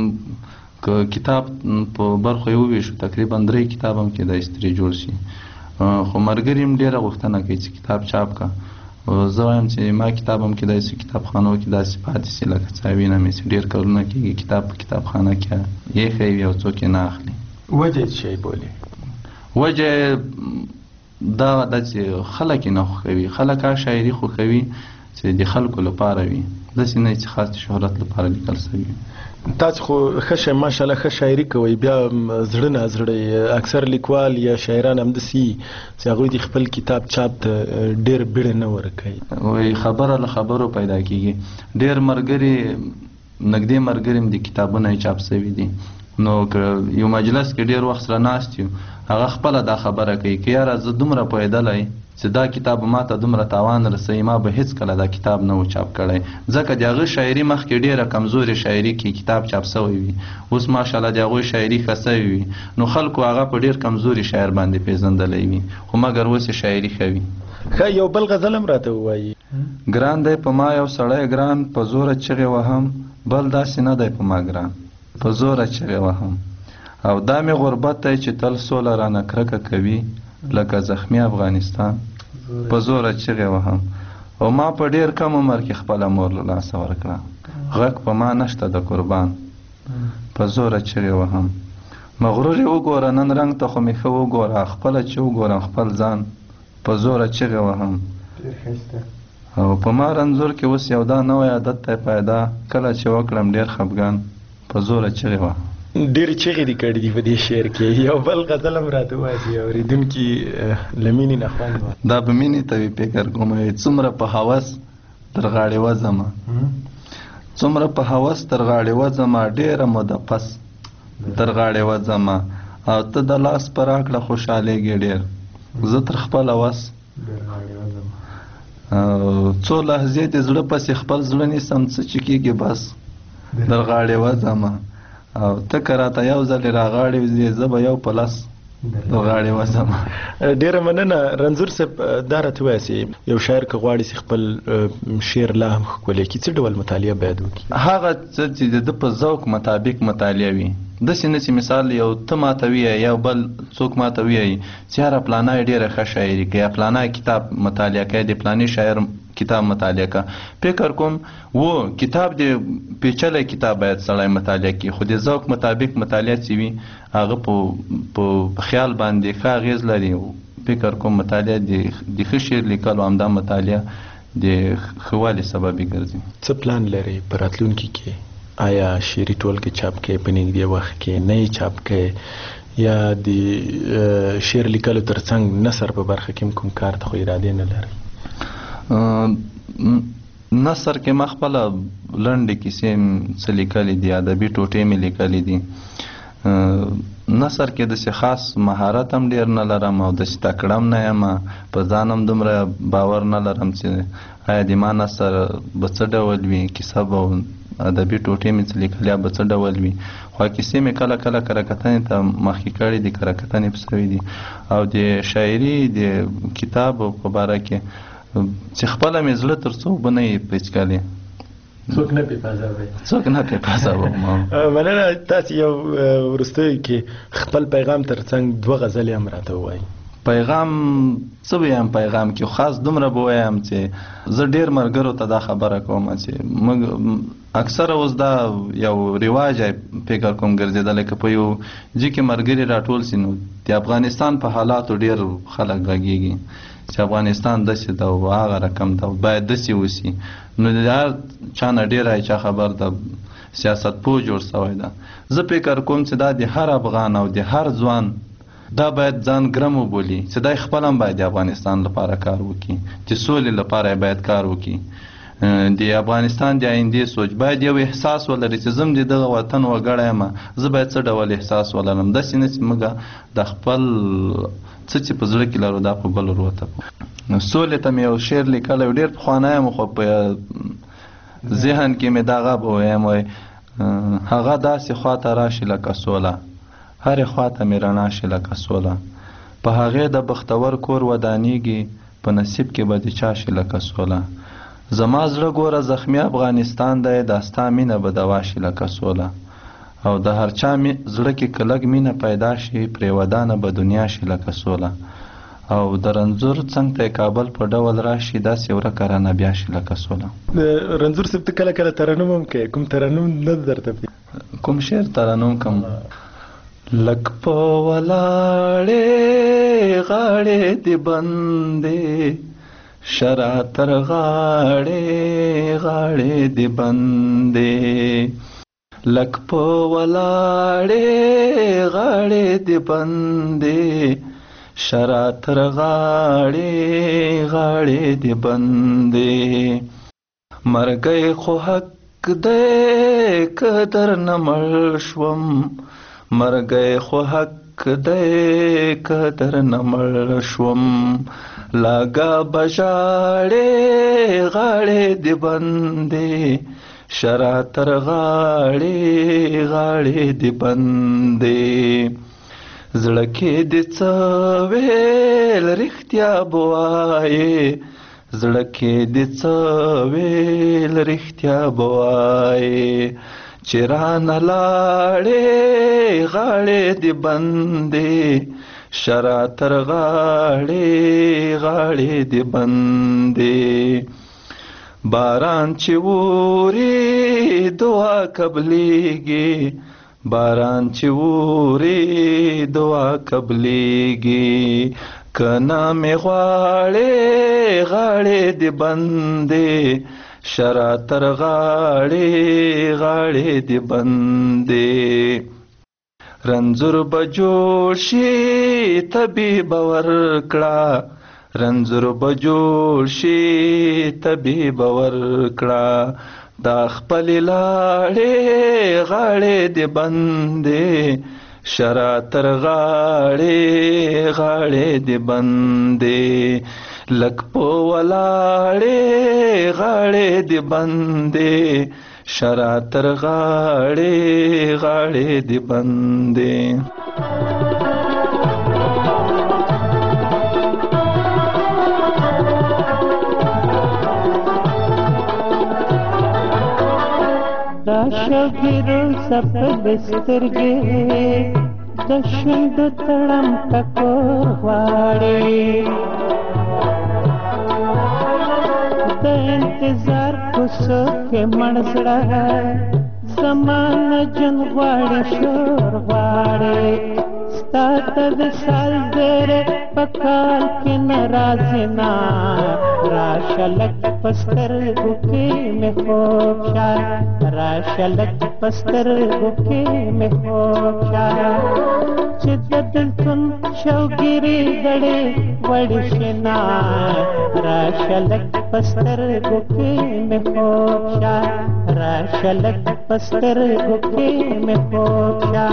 که کتاب په برخو یې وویشو تقریبا 3 کتاب هم کېدای شي ترې جوړ شي، خو ملګري هم ډېره غوښتنه کوي چې کتاب چاپ کړه. زه وایم چې ما کتاب هم کېدای شي کتابخانو کې داسې پاتې شي لکه څاوینه مې چې ډېر کلونه کېږي کتاب په کتابخانه کې ایښی وي او څوک یې نه اخلي. وجه یې څه شی بولي؟ وجه دا ده چې خلک یې نه خوښوي. خلک هغه شاعري خوښوي چې د خلکو لپاره وي، داسې نه چې خاص د شهرت لپاره لیکل سوي. تاسو خو ښه شی ماشاءالله ښه شاعري کوئ، بیا زړه نه زړه اکثر لیکوال یا شاعران همداسې چې هغوی د خپل کتاب چاپ ته ډېر بیړه نه ورکوي. وایي خبره له خبرو پیدا کېږي. ډېر ملګري نږدې ملګري هم د کتابونه یې چاپ سوي دي، نو که یو مجلس کې ډېر وخت سره ناست یو هغه خپله دا خبره کوي که یاره زه دومره پوهېدلی چې دا کتاب ما ته دومره تاوان رسوي ما به هېڅکله دا کتاب نه و چاپ کړی، ځکه د هغه شاعري مخکې ډېره کمزورې شاعري کې کتاب چاپ سوی وي، اوس ماشاءالله د هغوی شاعري ښه سوې وي نو خلکو هغه په ډېر کمزوري شاعر باندې پېژندلی وي، خو مګر اوس یې شاعري ښه وي. ښه یو بل غزل هم راته ووایي. ګران دی په ما یو سړی ګران په زوره چغې وهم، بل داسې نه دی په ما ګران په زوره چغې وهم، او دا مې غربت دی چې تل سوله رانه کرکه کوي لکه زخمی افغانستان په زوره چغې وهم، او ما په ډېر کم عمر کې خپله مور له لاسه ورکړه، غږ په ما نشته د قربان په زوره چغې وهم، مغرور یې وګوره نن رنګ ته خو مې ښه وګوره خپله چې وګورم خپل ځان په زوره چغې وهم، او په ما رنځور کې اوس یو دا نوی عادت دی پیدا کله چې وکړم ډېر خفګان په زوره چغې وهم. ډېرې چغې دې کړي دي په دې شعر کې، یو بل غزل هم راته ووایه چې اورېدونکي له مینې نه خوند واخلي. دا به مینې ته وي فکر کوم څومره په هوس تر غاړې وځمه، څومره په هوس تر غاړې وځمه ډېره موده پس تر غاړې وځمه، او ته د لاس په راکړه خوشحالېږې ډېر زه تر خپله وس څو لحظې د زړه پسې خپل زړه نیسم څه چې کېږي بس در غاړې وځمه، او ته که راته یو ځلې راغاړې وځې زه به یو په لس در غاړې وځمه. ډېره مننه رنځور صاحب. دا راته ووایه چې یو شاعر که غواړي چې خپل شعر لا هم ښکلی کړي څه ډول مطالعه باید وکړي؟ هغه څه چې د ده په ذوق مطابق مطالعه وي، داسې نه چې مثال یو ته ماته ووایي یا بل څوک ماته ووایي چې یاره پلانی ډېره ښه شاعري کوي یا پلانی کتاب مطالعه کوي د پلانی شاعر کتاب مطالعه کا، فکر کوم و کتاب د پیچلی کتاب باید سړی مطالعه کړي، خو د ذوق مطابق مطالعه چې وي هغه په خیال باندې ښه اغېز لري. فکر کوم مطالعه د ښه شعر لیکلو همدا مطالعه د ښه والي سبب ګرځي. څه پلان لري په راتلونکي کې؟ آیا شعري ټولګې چاپ کوئ په نږدې وخت کې، نه یې چاپ کوئ، یا د شعر لیکلو تر څنګ نثر په برخه کې کوم کار ته خو ارادې نه لرئ؟ نثر کې ما خپله لنډې کیسې څه لیکلي دي، ادبي ټوټې مې لیکلي دي. نثر کې داسې خاص مهارت هم ډېر نه لرم او داسې تکړه هم نه یم، په ځان هم دومره باور نه لرم چې آیا د ما نثر به څه ډول وي، کیسه به ادبي ټوټې مې څه لیکلي به څه ډول وي، خو کیسې مې کله کله کرهکتنې ته مخکې کړي دي، کرهکتنې په سوي دي، او د شاعري د کتاب په باره کې چې خپله مې زړه تر څو به نه یې پیچکلي څوک نه پیپازوي. مننه. تاسې یو وروستیو کې خپل پیغام تر څنګ 2 غزلې هم راته ووایي. پیغام څه ویم؟ پیغام کې خاص دومره به وایم چې زه ډېر ملګرو ته دا خبره کوم چې موږ اکثره اوس دا یو رواج فکر کوم ګرځېدلی که په یو ځای کې ملګري راټول سي نو د افغانستان په حالاتو ډېر خلک غږېږي چې افغانستان داسې ده او هغه رقم ده باید داسې وسي نو د هر چا نه ډېره چا خبر ده سیاست پوه جوړ سوی ده زه فکر کوم چې دا د هر افغان او د هر ځوان دا باید ځان ګرم وبولي چې دی خپل هم باید د افغانستان لپاره کار وکړي چې سولې لپاره باید کار وکړي د افغانستان د آیندې سوچ باید یو احساس ولري چې زم د دغه وطن وګړی یم زه باید څه ډول احساس ولرم داسې نه چې موږ د خپل څه چې په زړه کې لرو دا په بل ور وتپو نو سولې ته مې یو شعر لیکلی و ډېر پخوانی یم خو په ذهن کې مې دغه به ویم وایي هغه داسې خواته راشي لکه سوله هرې خواته مې رڼا شي لکه سوله په هغې د بختور کور ودانیږي په نصیب کې به د چا شي لکه سوله زما زړه ګوره زخمی افغانستان دی دا ستا مینه به دوا شي لکه سوله او د هر چا زړه کې که لږ مینه پیدا شي پرې ودانه به دنیا شي لکه سوله او د رنځور څنګ ته کابل په ډول راشي داسې ورکه رانه بیا شي لکه سوله رنځور صاحب ته کله کله ترنم هم کوې کوم ترنم نه درته کوم شعر ترنم کوم لک په ولاړې غاړې دې بندې شرا تر غاړې غاړې دې بندې لک په ولاړې غاړې دې بندې شرا تر غاړې غاړې دې بندې مرګی خو حق دی که در نه مړ شوم مرګی خو حق دی که در نه مړ شوم لاګه بژاړې غاړې دې بندې شرا تر غاړې غاړې دې بندې زړه کې دې څه ویل رښتیا به وایې زړه کې دې څه ویل رښتیا به وایې چې رانه لاړې غاړې دې بندې شرا تر غاړې غاړې دې بندې باران چې ووري دعا قبلېږي باران چې ووري دعا قبلېږي کنا مې غواړې غاړې دې بندې شرا تر غاړې غاړې دې بندې رنځور به جوړ شي طبیب ورکړه رنځور به جوړ شي طبیب ورکړه دا خپلې لاړې غاړې دې بندې شرا تر غاړې غاړې دې بندې لک په ولاړې غاړې دې بندې شرا تر غاړې غاړې دې بندې دا شګیرو سپد سترګې د شوند تړم ټکور غواړي د انتظار کوڅو کې مړسړه زمانه جن غواړي شور غواړي ستا ته د سال زیری په کال کې ناراضي نه راشه لږ په سترګو کې مې خوب شه راشه لږ په سترګو کې مې خوب شه چې د بېلتون شوګیرې دړې وړې شي نه راشه لږ په سترګو کې مې خوب شه راشه لږ په سترګو کې مې خوب شه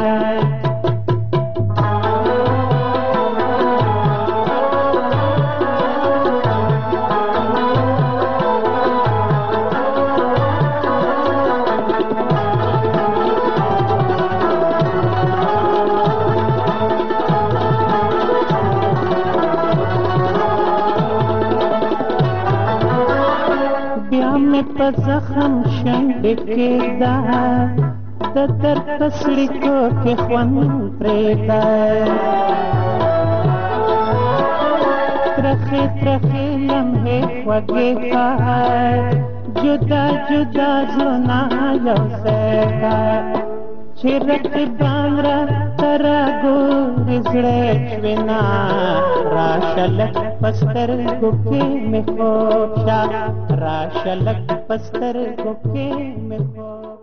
په زخم شنډې کېږده د درد په سړیتو کې خوند پرېږده ترخې ترخې لمحې خوږې کا جدا جدا زړونه یو ځای کا رقیبان را ترا ګورې زړه شوینا راشه لږ په سترګو کې مې خوب شه راشه لږ په سترګو کې مې خوب